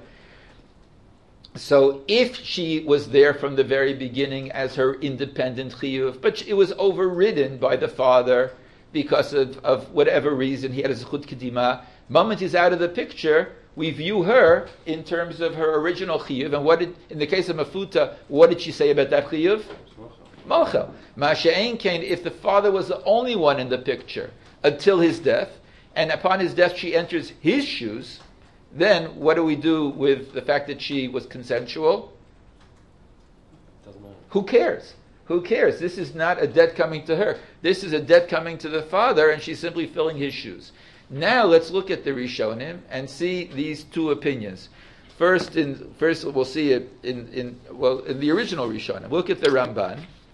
So if she was there from the very beginning as her independent chiyuv, but it was overridden by the father because of, of whatever reason, he had a zechut kedima. Moment he's out of the picture, we view her in terms of her original chiyuv. And what did, in the case of Mafuta, what did she say about that chiyuv? Malchel. Masha'ein kain, if the father was the only one in the picture until his death, and upon his death she enters his shoes, then what do we do with the fact that she was consensual? Doesn't matter. Who cares? Who cares? This is not a debt coming to her. This is a debt coming to the father, and she's simply filling his shoes. Now let's look at the Rishonim and see these two opinions. First, in first we'll see it in, in well in the original Rishonim. Look at the Ramban.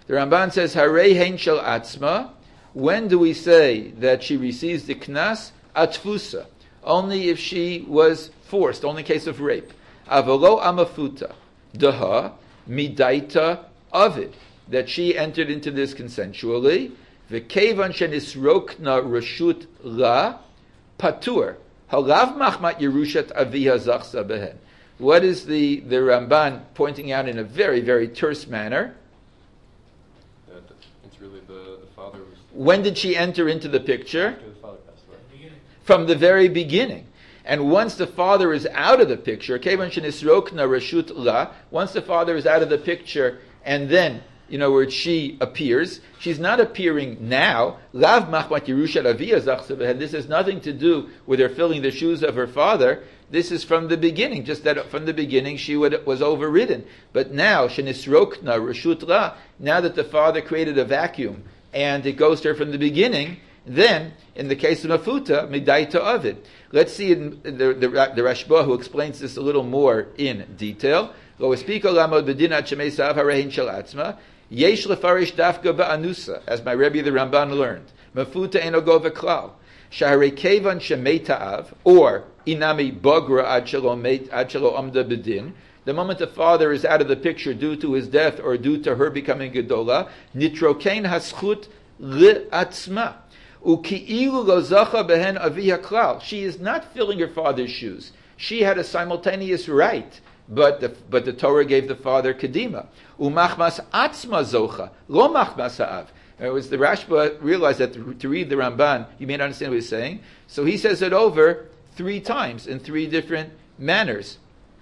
The Ramban says, Harei hein shel atzma. When do we say that she receives the knas? Atfusa. Only if she was forced, only in case of rape. Avolo amafuta. Daha midaita avid. That she entered into this consensually. V'kevan shenisrokna reshut la patur. Halav machmat yerushat aviha zachsa behen. What is the, the Ramban pointing out in a very, very terse manner? That it's really the, the father was. When did she enter into the picture? After the father passed away. From the very beginning. And once the father is out of the picture, kevan shenisrokna reshut la, once the father is out of the picture, and then, you know, where she appears, she's not appearing now. Lav machmat yerushat aviyah zachsa behen. This has nothing to do with her filling the shoes of her father. This is from the beginning, just that from the beginning she would, was overridden. But now, shenisrokna reshut la, now that the father created a vacuum, and it goes to her from the beginning, then, in the case of Mafuta, midaita avid. Let's see in the, the, the Rashba, who explains this a little more in detail. Lo espiko lamod bedinat shemei sav harehin shel atzma. Yesh lefarish dafka ba'anusa, as my Rebbe the Ramban learned. Mafuta eno go v'klal. Shaharei kevan shemei ta'av, or inami bagra ad shelo amda bedin. The moment the father is out of the picture due to his death or due to her becoming gedola, nitrokein haschut li'atzma. Uki'ilu lo zacha behen aviha klal. She is not filling her father's shoes. She had a simultaneous right, but the, but the Torah gave the father kedima. Umachmas atzma zocha, lo machmas ha'av. It was the Rashba realized that to, to read the Ramban, you may not understand what he's saying. So he says it over three times in three different manners.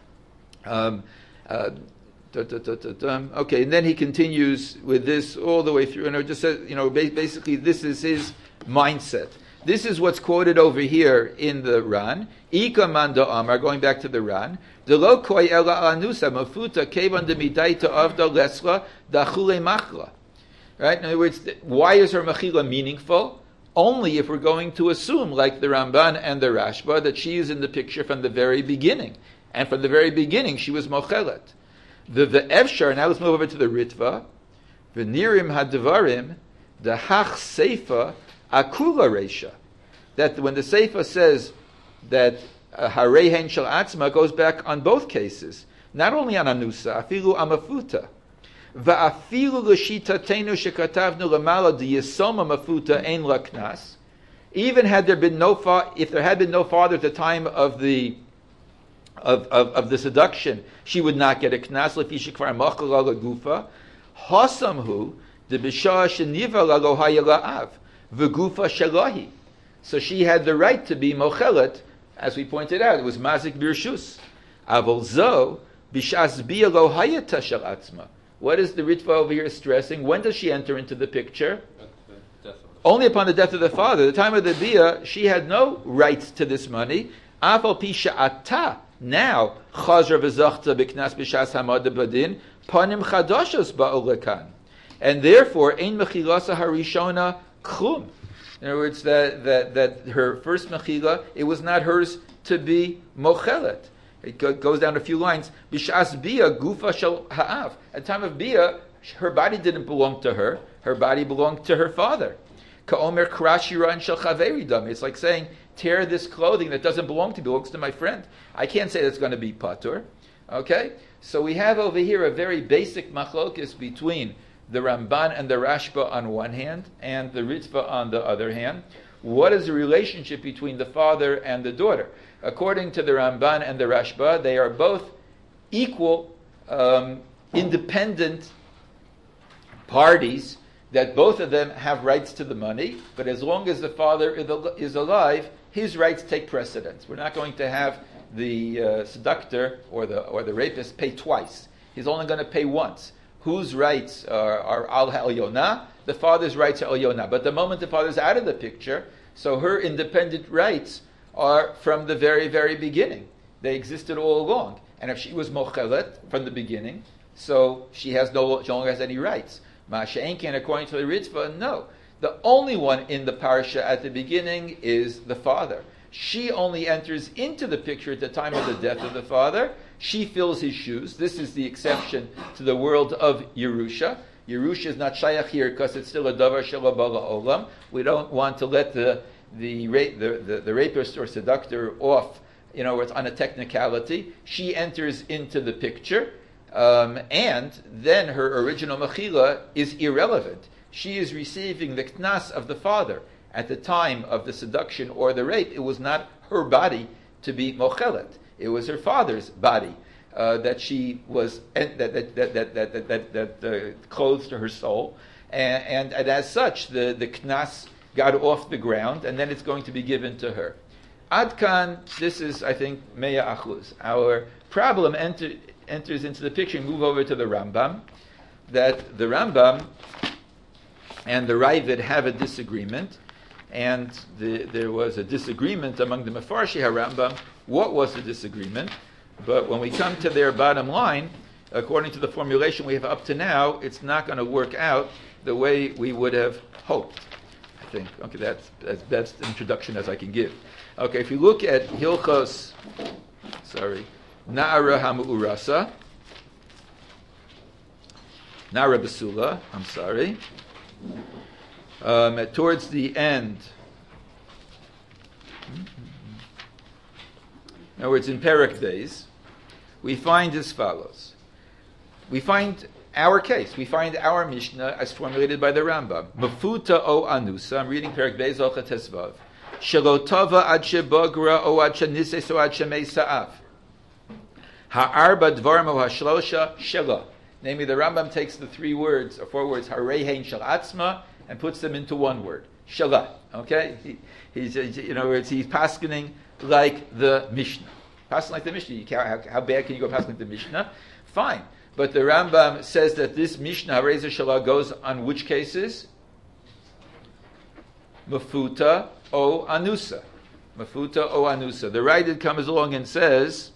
Um, uh, da, da, da, da, da. Okay, and then he continues with this all the way through. And it just says, you know, basically this is his mindset. This is what's quoted over here in the Ran. Ika manda amar, going back to the Ran. Delo koi ela anusa mafuta kevan demidaita avda lesla dachule machla. Right? In other words, why is her mechila meaningful? Only if we're going to assume, like the Ramban and the Rashba, that she is in the picture from the very beginning. And from the very beginning, she was mochelet. The the Efshar, now let's move over to the Ritva. V'nirim hadvarim, the hach seifa, akula reisha. That when the seifa says that harei hen shel atzma, goes back on both cases. Not only on anusa, afilu amafuta. Va'afilu l'shitatenu shekatavnu lamala d'yisoma mafuta ein laknas. Even had there been no fa- if there had been no father at the time of the Of, of, of the seduction, she would not get a knas lefi shekvar machal ala gufa. Hasamhu de b'shah sheniva lago hayala'av v'gufa shelahi. So she had the right to be mochelet, as we pointed out. It was mazik birshus. Avol zo b'shas bia lo hayata shel atzma. What is the Ritva over here stressing? When does she enter into the picture? Only upon the death of the father. At the time of the bia, she had no rights to this money. Afal pisha ata. Now, chazra v'zachta b'knas b'shas hamad badin panim chadashos ba'olekan, and therefore ein mechilasa harishona klum. In other words, that that that her first mechila, it was not hers to be mochelet. It go, goes down a few lines. B'shas bia gufa shel ha'av. At the time of bia, her body didn't belong to her. Her body belonged to her father. Ka'omer krashira and shel chaveri dami. It's like saying, tear this clothing that doesn't belong to me, belongs to my friend. I can't say that's going to be patur. Okay? So we have over here a very basic machlokis between the Ramban and the Rashba on one hand, and the Ritva on the other hand. What is the relationship between the father and the daughter? According to the Ramban and the Rashba, they are both equal, um, independent parties, that both of them have rights to the money, but as long as the father is alive, his rights take precedence. We're not going to have the uh, seductor or the or the rapist pay twice. He's only going to pay once. Whose rights are, are al ha'elyona? The father's rights are elyona. But the moment the father's out of the picture, so her independent rights are from the very, very beginning. They existed all along. And if she was mochelet from the beginning, so she has no, she no longer has any rights. Ma'ashe'enken, according to the Ritva, no. The only one in the parasha at the beginning is the father. She only enters into the picture at the time of the death of the father. She fills his shoes. This is the exception to the world of Yerusha. Yerusha is not shayach here because it's still a davar shelo bala olam. We don't want to let the the, ra- the, the, the rapist or seductor off, you know, it's on a technicality. She enters into the picture, um, and then her original mechila is irrelevant. She is receiving the knas of the father. At the time of the seduction or the rape, it was not her body to be mochelet. It was her father's body uh, that she was that that that that that that, that, that uh, clothed to her soul, and, and, and as such, the the knas got off the ground, and then it's going to be given to her. Adkan, this is, I think, Meya Achluz. Our problem enter, enters into the picture. Move over to the Rambam. That the Rambam and the Ravid have a disagreement, and the, there was a disagreement among the Mefarshi HaRambam. What was the disagreement? But when we come to their bottom line, according to the formulation we have up to now, it's not going to work out the way we would have hoped. I think. Okay, that's as best introduction as I can give. Okay, if you look at Hilchos, sorry, Na'ara Hamu'urasa, Na'ara Basula, I'm sorry, um, towards the end, in other words, in Perek Beis, we find as follows. We find our case. We find our Mishnah as formulated by the Rambam. Mafuta o anusa. I'm reading Perek Beis Ocha Tesvav. Shelotava ad shebogra o ad shenises o ad shemei sa'av. Ha'arba dvarim o hashlosha shela. Namely, the Rambam takes the three words, or four words, harehein shel atzma, and puts them into one word. Shela. Okay? He, he's, you know, it's, he's paskening like the Mishnah. Paskening like the Mishnah. You can't, how, how bad can you go paskening like the Mishnah? Fine. But the Rambam says that this Mishnah, Hareza Shela, goes on which cases? Mafuta o anusa. Mafuta o anusa. The Raidid comes along and says,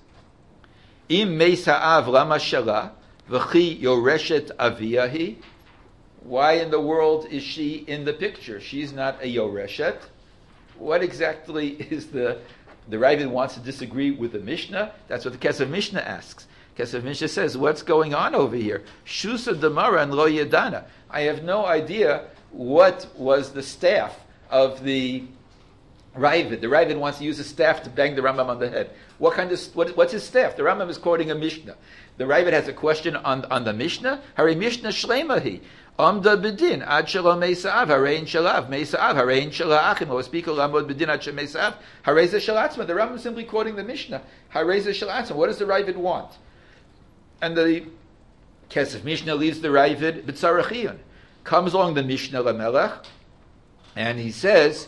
Im meisa'av lama shela, v'chi yoreshet aviyahi. Why in the world is she in the picture? She's not a yoreshet. What exactly is the... The Ravid wants to disagree with the Mishnah. That's what the Kesef Mishnah asks. Kesef Mishnah says, what's going on over here? Shusa Damara and Lo Yedana. I have no idea what was the staff of the Ravid. The Ravid wants to use a staff to bang the Rambam on the head. What kind of what, what's his staff? The Rambam is quoting a Mishnah. The Ravid has a question on, on the Mishnah. Hari Mishnah Shlemahi. Amda bedin ad shelo meisa'av harein shelav meisa'av harein shela'achim or speak lamod bedin ad shel meisa'av hareza shelatzma. The Rambam is simply quoting the Mishnah. Hareza shelatzma. What does the Ravid want? And the Kesef Mishnah leads the Ravid b'tzarachiyun. Comes along the Mishnah Lamelech, and he says,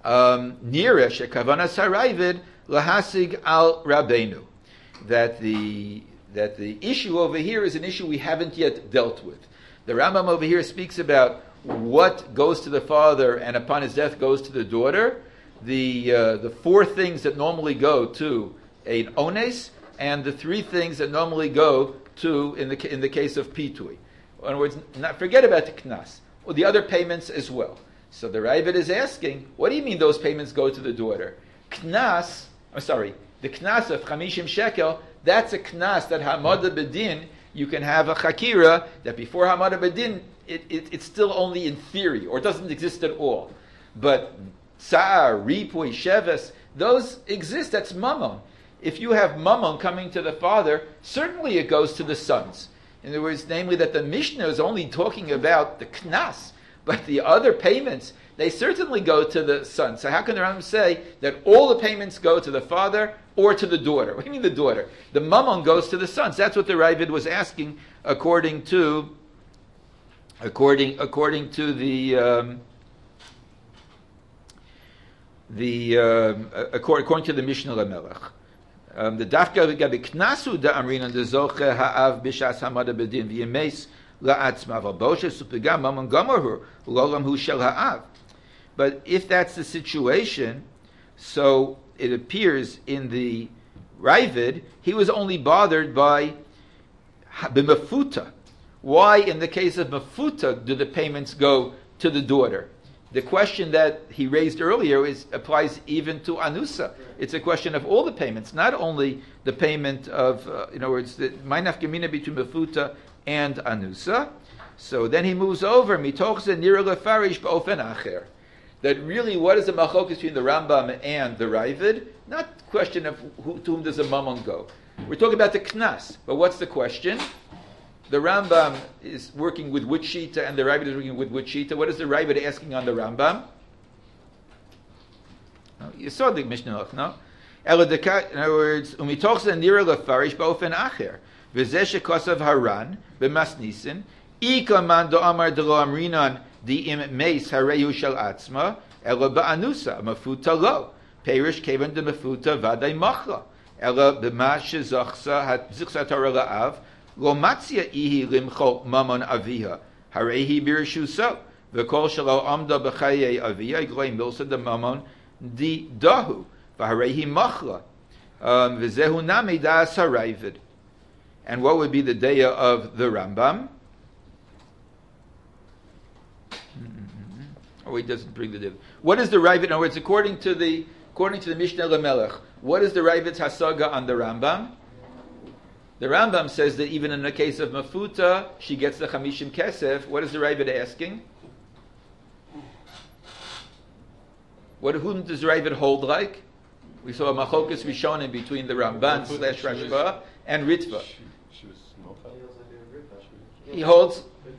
Nira shekavanas haravid lahasig al Rabbeinu. That the that the issue over here is an issue we haven't yet dealt with. The Rambam over here speaks about what goes to the father and upon his death goes to the daughter. The uh, the four things that normally go to an ones, and the three things that normally go to in the in the case of pitui. In other words, not forget about the knas, or the other payments as well. So the Ravid is asking, what do you mean those payments go to the daughter? Knas, I'm sorry, the knas of chamishim shekel, that's a knas that hamada bedin. You can have a chakira that before Hamada Bedin, it, it, it's still only in theory, or it doesn't exist at all. But Sa'ar, Ripui, Sheves, those exist, that's Mammon. If you have Mammon coming to the father, certainly it goes to the sons. In other words, namely that the Mishnah is only talking about the Knas, but the other payments, they certainly go to the son. So how can the Rambam say that all the payments go to the father or to the daughter? What do you mean the daughter? The mammon goes to the sons. That's what the Ravid was asking, according to, according according to the um, the um, according, according to the Mishnah Lamelech. Um, the dafka gabi knasu da amrin the zoche ha'av bishas hamada bedin v'yemes la'atzma v'boshe supigam mammon gamarhu l'olam hu shel ha'av. But if that's the situation, so it appears in the Ravid, he was only bothered by b'mafuta. Why, in the case of mafuta, do the payments go to the daughter? The question that he raised earlier is applies even to anusa. It's a question of all the payments, not only the payment of, uh, in other words, the ma'inaf gemina between mafuta and anusa. So then he moves over, mitoch ze nira lefarish ba'ofen acher. That really, what is the machlokes between the Rambam and the Ravid? Not question of who, to whom does the mammon go. We're talking about the knas, but what's the question? The Rambam is working with which shita, and the Ravid is working with which shita. What is the Ravid asking on the Rambam? Oh, you saw the Mishnah, no? In other words, umitoch ze nira lefarish ba'ofen acher. V'zeh shekosav haran b'masnisin ika man do amar de lo amrinan di im meis hareyu shel atzma ela ba'anusa mafuta lo perish kevan de mafuta vaday machla ela b'ma shezachsa hat zichsa Torah la'av lo matzia ihi limchol mamon aviha harehi birishuso v'kol shelo amda b'chayei aviha igloi milsa de mamon di dahu v'harehi machla v'zehu nami da'as harayvid. And what would be the daya of the Rambam? Oh, he doesn't bring the daya. What is the Ravid? In other words, according to the according to the Mishnah Lamelech, what is the Ravid's hasaga on the Rambam? The Rambam says that even in the case of Mafuta, she gets the Chamishim Kesef. What is the Ravid asking? What whom does the Ravid hold like? We saw a machokas rishonim between the Ramban slash Rashba and Ritva. He holds,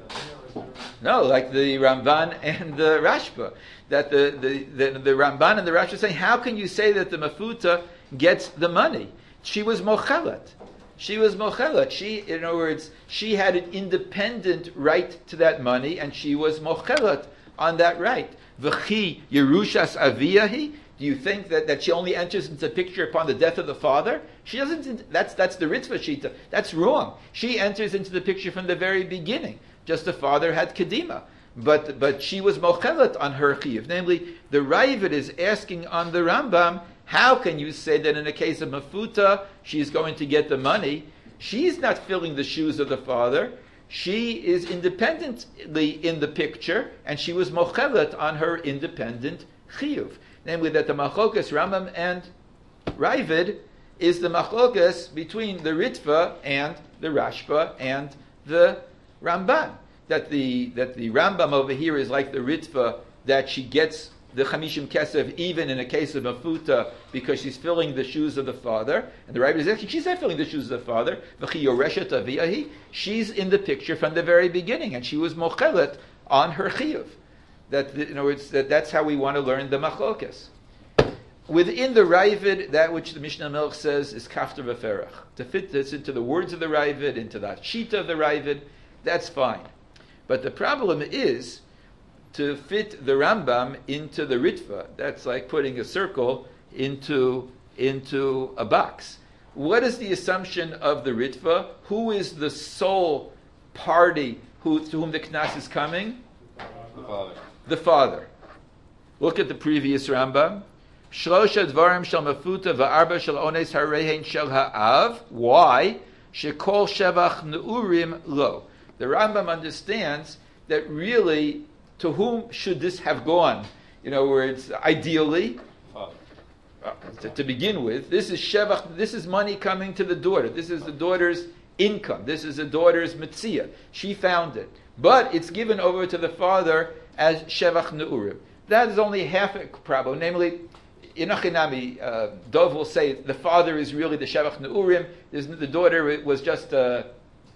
no, like the Ramban and the Rashba, that the, the, the, the Ramban and the Rashba are saying, how can you say that the Mafuta gets the money? She was mochelet. She was mochelet. She, in other words, she had an independent right to that money, and she was mochelet on that right. V'chi Yerushas Aviyahi. Do you think that, that she only enters into the picture upon the death of the father? She doesn't. That's that's the Ritva Shita. That's wrong. She enters into the picture from the very beginning. Just the father had kedima, but but she was mochelet on her chiyuv. Namely, the Ravid is asking on the Rambam, how can you say that in the case of Mafuta she's going to get the money? She's not filling the shoes of the father. She is independently in the picture, and she was mochelet on her independent chiyuv. Namely, that the machlokas Rambam and Ravid is the machlokas between the Ritva and the Rashba and the Ramban. That the that the Rambam over here is like the Ritva, that she gets the Chamishim Kesef even in a case of Mafuta because she's filling the shoes of the father. And the Ravid is actually, she's not filling the shoes of the father. V'chi yoreshet aviyahi. She's in the picture from the very beginning, and she was mochelet on her chiyuv. That, in other words, that that's how we want to learn the machlokas. Within the Ravid, that which the Mishnah Melch says is kafter v'ferach. To fit this into the words of the Ravid, into the shita of the Ravid, that's fine. But the problem is to fit the Rambam into the Ritva. That's like putting a circle into, into a box. What is the assumption of the Ritva? Who is the sole party who, to whom the knas is coming? The father. The father. Look at the previous Rambam. Shlosha dvarim shel mafuta va'arba shel ones harehen shel ha'av. Why? Shekol shevach neurim lo. The Rambam understands that really, to whom should this have gone? In other words, ideally, Father. uh, to, to begin with, this is shevach. This is money coming to the daughter. This is the daughter's income. This is the daughter's mitzia. She found it, but it's given over to the father as shevach neurim. That is only half a problem. Namely, Inachinami, uh, Dov will say the father is really the shevach neurim. The daughter was just a,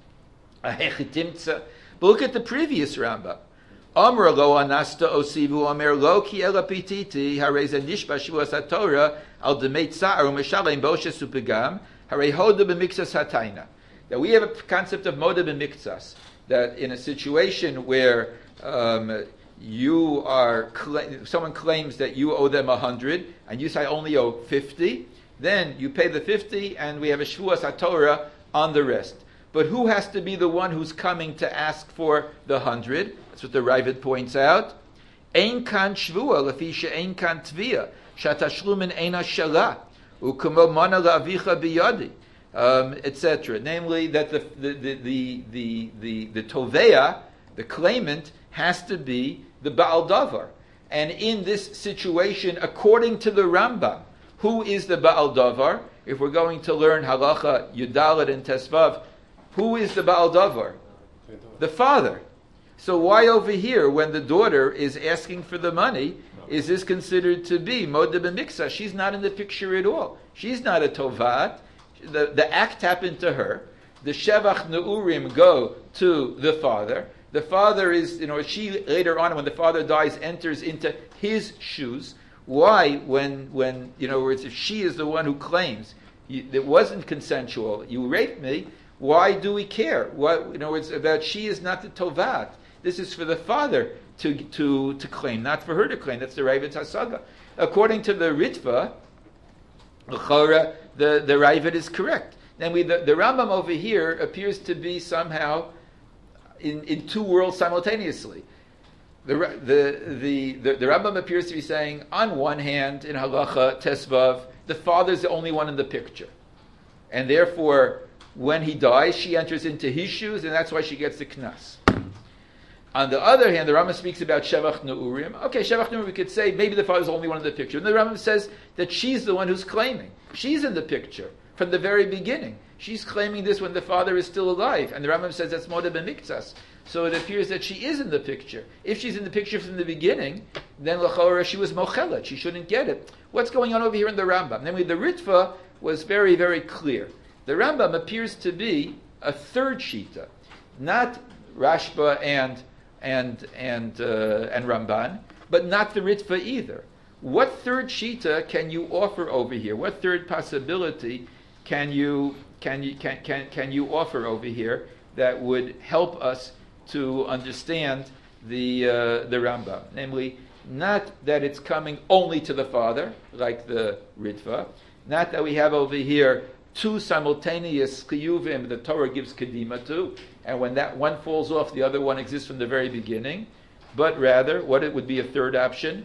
a hechitimtza. But look at the previous Rambam. Amr lo anasta osivu amer lo ki ela pititi hareza nishba shuas haTorah al demeit sa'ar u'meshalem boshes upegam harei hoda b'mikzas hatayna. That we have a concept of moda b'mikzas. That in a situation where um, you are, someone claims that you owe them a hundred, and you say I only owe fifty, then you pay the fifty, and we have a shvuas haTorah on the rest. But who has to be the one who's coming to ask for the hundred? That's what the Ravid points out. Ein kan shvua lefi she'ein kan tvia shatashlumin eina shala u'kumo mana la'avicha biyadi, um, et cetera. Namely, that the the the the the the, the toveya, the claimant, has to be the Baal Davar. And in this situation, according to the Rambam, who is the Baal Davar? If we're going to learn Halacha Yudalet and Tesvav, who is the Baal Davar? The father. So why over here, when the daughter is asking for the money, is this considered to be Moda B'Miksa? She's not in the picture at all. She's not a Tovat. The, the act happened to her. The Shevach Neurim go to the father. The father is, you know, she later on, when the father dies, enters into his shoes. Why, when, when you know, if she is the one who claims you, it wasn't consensual, you raped me, why do we care? What, you know, it's about she is not the Tovat. This is for the father to to to claim, not for her to claim. That's the Ravid Hasaga. According to the Ritva, the the Ravid is correct. Then we the, the Rambam over here appears to be somehow in, in two worlds simultaneously. The, the the the the Rambam appears to be saying, on one hand, in Halacha Tesvav, the father's the only one in the picture, and therefore, when he dies, she enters into his shoes, and that's why she gets the knas. On the other hand, the Rambam speaks about Shevach Neurim. Okay, Shevach Neurim, we could say maybe the father's the only one in the picture. And the Rambam says that she's the one who's claiming. She's in the picture from the very beginning. She's claiming this when the father is still alive. And the Rambam says that's Moda B'Miktsas. So it appears that she is in the picture. If she's in the picture from the beginning, then L'chorah she was Mochelet. She shouldn't get it. What's going on over here in the Rambam? Namely, the Ritva was very, very clear. The Rambam appears to be a third Shita, not Rashba and and and uh, and Ramban, but not the Ritva either. What third Shita can you offer over here? What third possibility can you can you can can, can you offer over here that would help us to understand the uh, the Rambam? Namely, not that it's coming only to the father, like the Ritva, not that we have over here two simultaneous chiyuvim the Torah gives kedima to, and when that one falls off, the other one exists from the very beginning, but rather, what it would be a third option?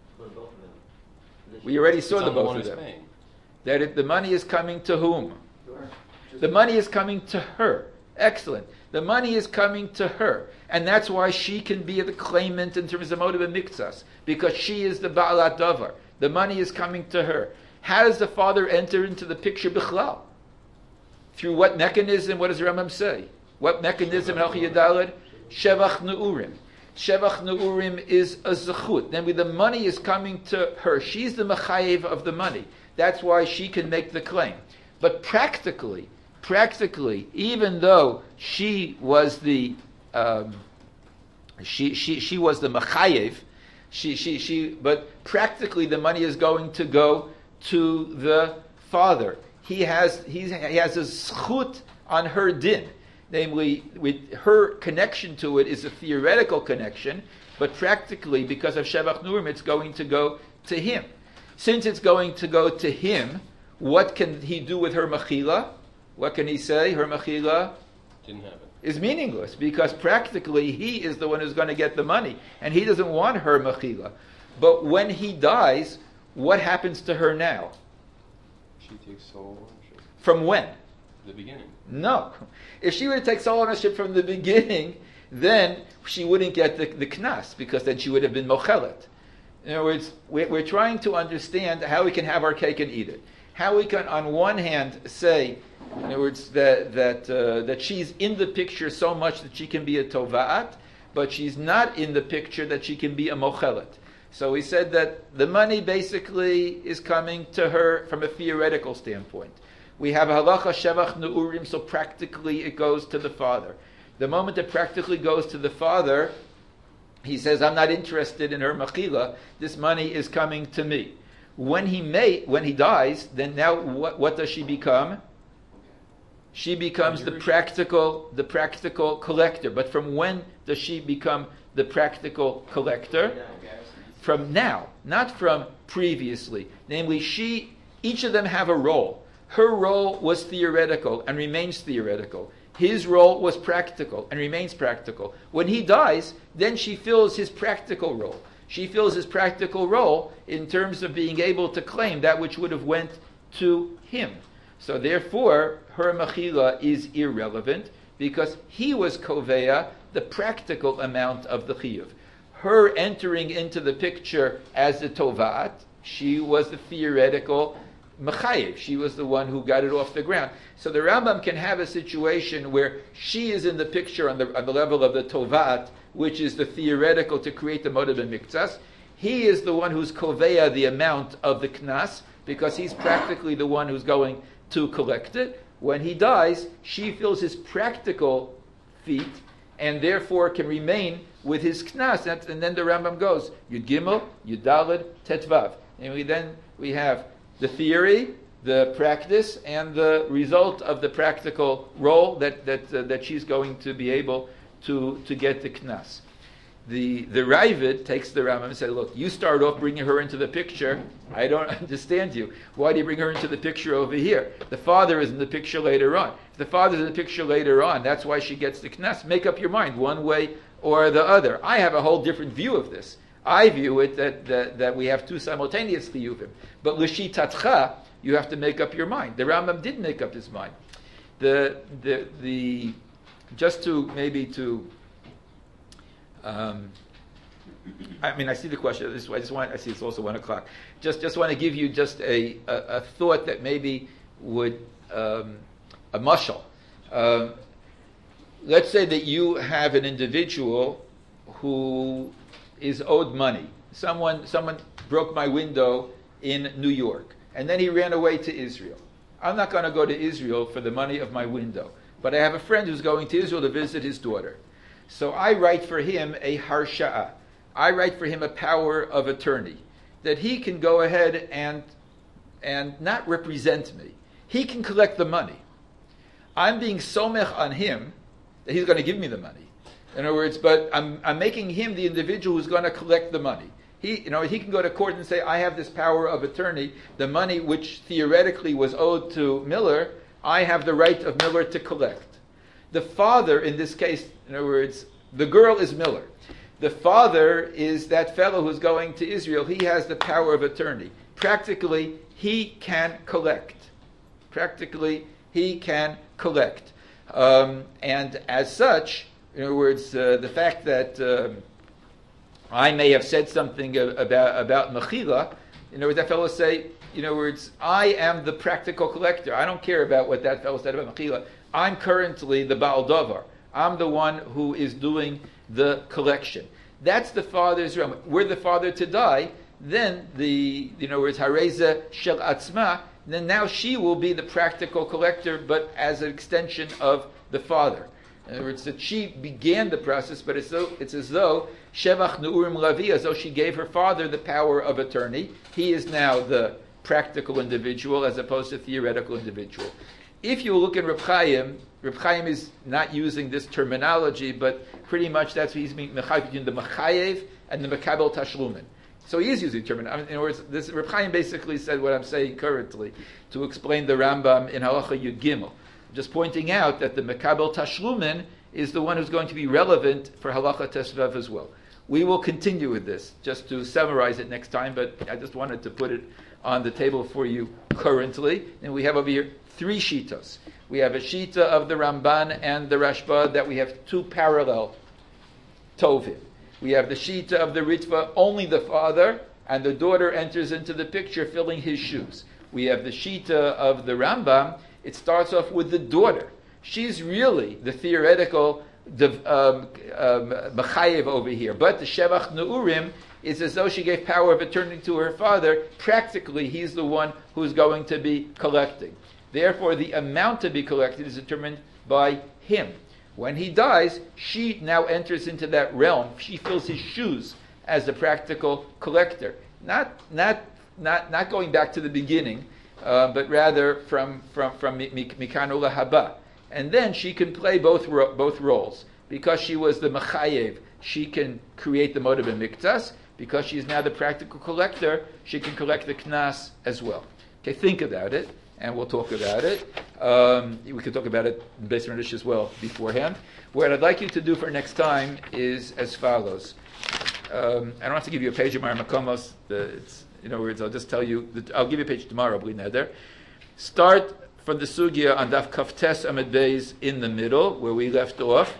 We already saw the both of them. That it, the money is coming to whom? The money is coming to her. Excellent. The money is coming to her, and that's why she can be the claimant in terms of motive and miktsas, because she is the ba'alat davar. The money is coming to her. How does the father enter into the picture bichlal? Through what mechanism? What does the Rambam say? What mechanism? Shevach Neurim. Shevach Neurim is a zechut. Then the money is coming to her. She's the mechayev of the money. That's why she can make the claim. But practically, practically, even though she was the um, she she she was the mechayev, she she she. But practically, the money is going to go to the father. He has he's, he has a zchut on her din. Namely, with her connection to it is a theoretical connection, but practically, because of Shevach Neurim, it's going to go to him. Since it's going to go to him, what can he do with her mechila? What can he say? Her mechila Didn't have it. is meaningless, because practically he is the one who's going to get the money, and he doesn't want her mechila. But when he dies, what happens to her now? She takes sole ownership. From when? The beginning. No. If she were to take sole ownership from the beginning, then she wouldn't get the, the knas, because then she would have been mochelet. In other words, we're, we're trying to understand how we can have our cake and eat it. How we can, on one hand, say, in other words, that that uh, that she's in the picture so much that she can be a tova'at, but she's not in the picture that she can be a mochelet. So we said that the money basically is coming to her from a theoretical standpoint. We have halacha shevach neurim, so practically it goes to the father. The moment it practically goes to the father, he says, I'm not interested in her machila, this money is coming to me. When he may, when he dies, then now what, what does she become? She becomes the practical, the practical collector. But from when does she become the practical collector? From now, not from previously. Namely, she, each of them have a role. Her role was theoretical and remains theoretical. His role was practical and remains practical. When he dies, then she fills his practical role. She fills his practical role in terms of being able to claim that which would have went to him. So therefore, her mechila is irrelevant, because he was koveya the practical amount of the chiyuv. Her entering into the picture as the tovat, she was the theoretical mechayev. She was the one who got it off the ground. So the Rambam can have a situation where she is in the picture on the on the level of the tovat, which is the theoretical to create the motive in miktsas. He is the one who's koveya the amount of the knas, because he's practically the one who's going to collect it. When he dies, she fills his practical feet, and therefore can remain with his knas. And, and then the Rambam goes, Yud Gimel, Yud Daled, Tetvav. And we then we have the theory, the practice, and the result of the practical role that that uh, that she's going to be able to to get the knas. The the Ravid takes the Rambam and says, look, you start off bringing her into the picture. I don't understand you. Why do you bring her into the picture over here? The father is in the picture later on. If the father's in the picture later on, that's why she gets the knas. Make up your mind, one way or the other. I have a whole different view of this. I view it that that, that we have two simultaneous chiyuvim. But l'shitatcha, you have to make up your mind. The Rambam did make up his mind. The the the just to maybe to Um, I mean, I see the question. This I just want. I see it's also one o'clock. Just, just want to give you just a, a, a thought that maybe would um, a mushal. Um, let's say that you have an individual who is owed money. Someone, someone broke my window in New York, and then he ran away to Israel. I'm not going to go to Israel for the money of my window, but I have a friend who's going to Israel to visit his daughter. So I write for him a harsha'a. I write for him a power of attorney, that he can go ahead and and not represent me. He can collect the money. I'm being somech on him that he's going to give me the money. In other words, but I'm I'm making him the individual who's going to collect the money. He, you know, he can go to court and say, I have this power of attorney. The money which theoretically was owed to Miller, I have the right of Miller to collect. The father, in this case, in other words, the girl is Miller. The father is that fellow who's going to Israel. He has the power of attorney. Practically, he can collect. Practically, he can collect. Um, and as such, in other words, uh, the fact that um, I may have said something about about Mechila, in other words, that fellow say, in other words, I am the practical collector. I don't care about what that fellow said about Mechila. I'm currently the Baal Davar. I'm the one who is doing the collection. That's the father's realm. Were the father to die, then the, you know, it's Hareza Shel Atzma, then now she will be the practical collector, but as an extension of the father. In other words, that she began the process, but it's, though, it's as though Shevach Neurim Lavi, as though she gave her father the power of attorney. He is now the practical individual as opposed to theoretical individual. If you look at Reb Chaim, Reb Chaim is not using this terminology, but pretty much that's what he's being mechayev between the mechayev and the mekabel tashlumin. So he is using terminology. In other words, this Reb Chaim basically said what I'm saying currently to explain the Rambam in Halacha Yud Gimel. Just pointing out that the mekabel tashlumin is the one who's going to be relevant for Halacha Tesvav as well. We will continue with this, just to summarize it next time, but I just wanted to put it on the table for you currently. And we have over here three shitas. We have a shita of the Ramban and the Rashba that we have two parallel tovim. We have the shita of the Ritva, only the father, and the daughter enters into the picture filling his shoes. We have the shita of the Rambam. It starts off with the daughter. She's really the theoretical um, um, mechayev over here. But the Shevach Neurim is as though she gave power of attorney to her father. Practically, he's the one who's going to be collecting. Therefore, the amount to be collected is determined by him. When he dies, she now enters into that realm. She fills his shoes as the practical collector. Not, not, not, not going back to the beginning, uh, but rather from from from Mikanu Lahaba. And then she can play both ro- both roles. Because she was the Mechayev, she can create the motive in Miktas. Because she is now the practical collector, she can collect the Knas as well. Okay, think about it. And we'll talk about it. Um, we could talk about it in Beis Renish as well beforehand. What I'd like you to do for next time is as follows. Um, I don't have to give you a page of my Makomos. It's, in other words, I'll just tell you. That I'll give you a page tomorrow, Bli Neder. Start from the Sugya on Daf Kaftes Amid Beis in the middle, where we left off.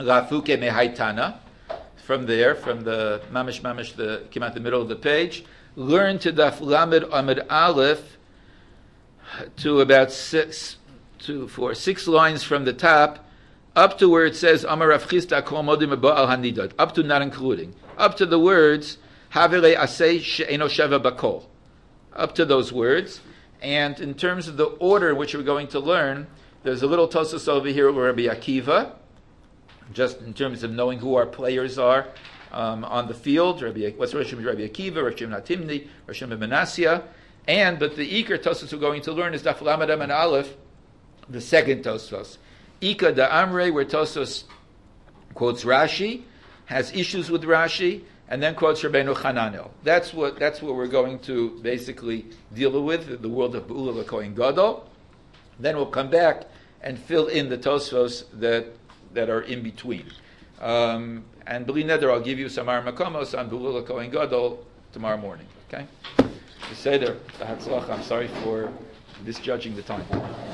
Lafuke Mehaitana. From there, from the Mamish Mamish, the came out the middle of the page. learn to Daf Lamed Amid Aleph to about six, to four, six lines from the top, up to where it says Amar Rav Chisda Kol Modim Ba'al Hanidot, up to not including, up to the words Havele Aseh She'eno Sheva Bakol, up to those words. And in terms of the order in which we're going to learn, there's a little Tosfos over here with Rabbi Akiva, just in terms of knowing who our players are um, on the field. Rabbi, what's Rosh Hashanah, Rabbi Akiva, Rosh Hashanah Timni, Rosh Hashanah Menasya. And, but the Iker Tosfos we're going to learn is Daf Lamed Amid Aleph, the second Tosfos. Ika da Amre, where Tosfos quotes Rashi, has issues with Rashi, and then quotes Rabbeinu Hananel. That's what that's what we're going to basically deal with, the world of Be'ula L'Kohen Gadol. Then we'll come back and fill in the Tosfos that that are in between. Um, and B'li Neder, I'll give you some Ar Makomos on Be'ula L'Kohen Gadol tomorrow morning. Okay? The Seder, I'm sorry for misjudging the time.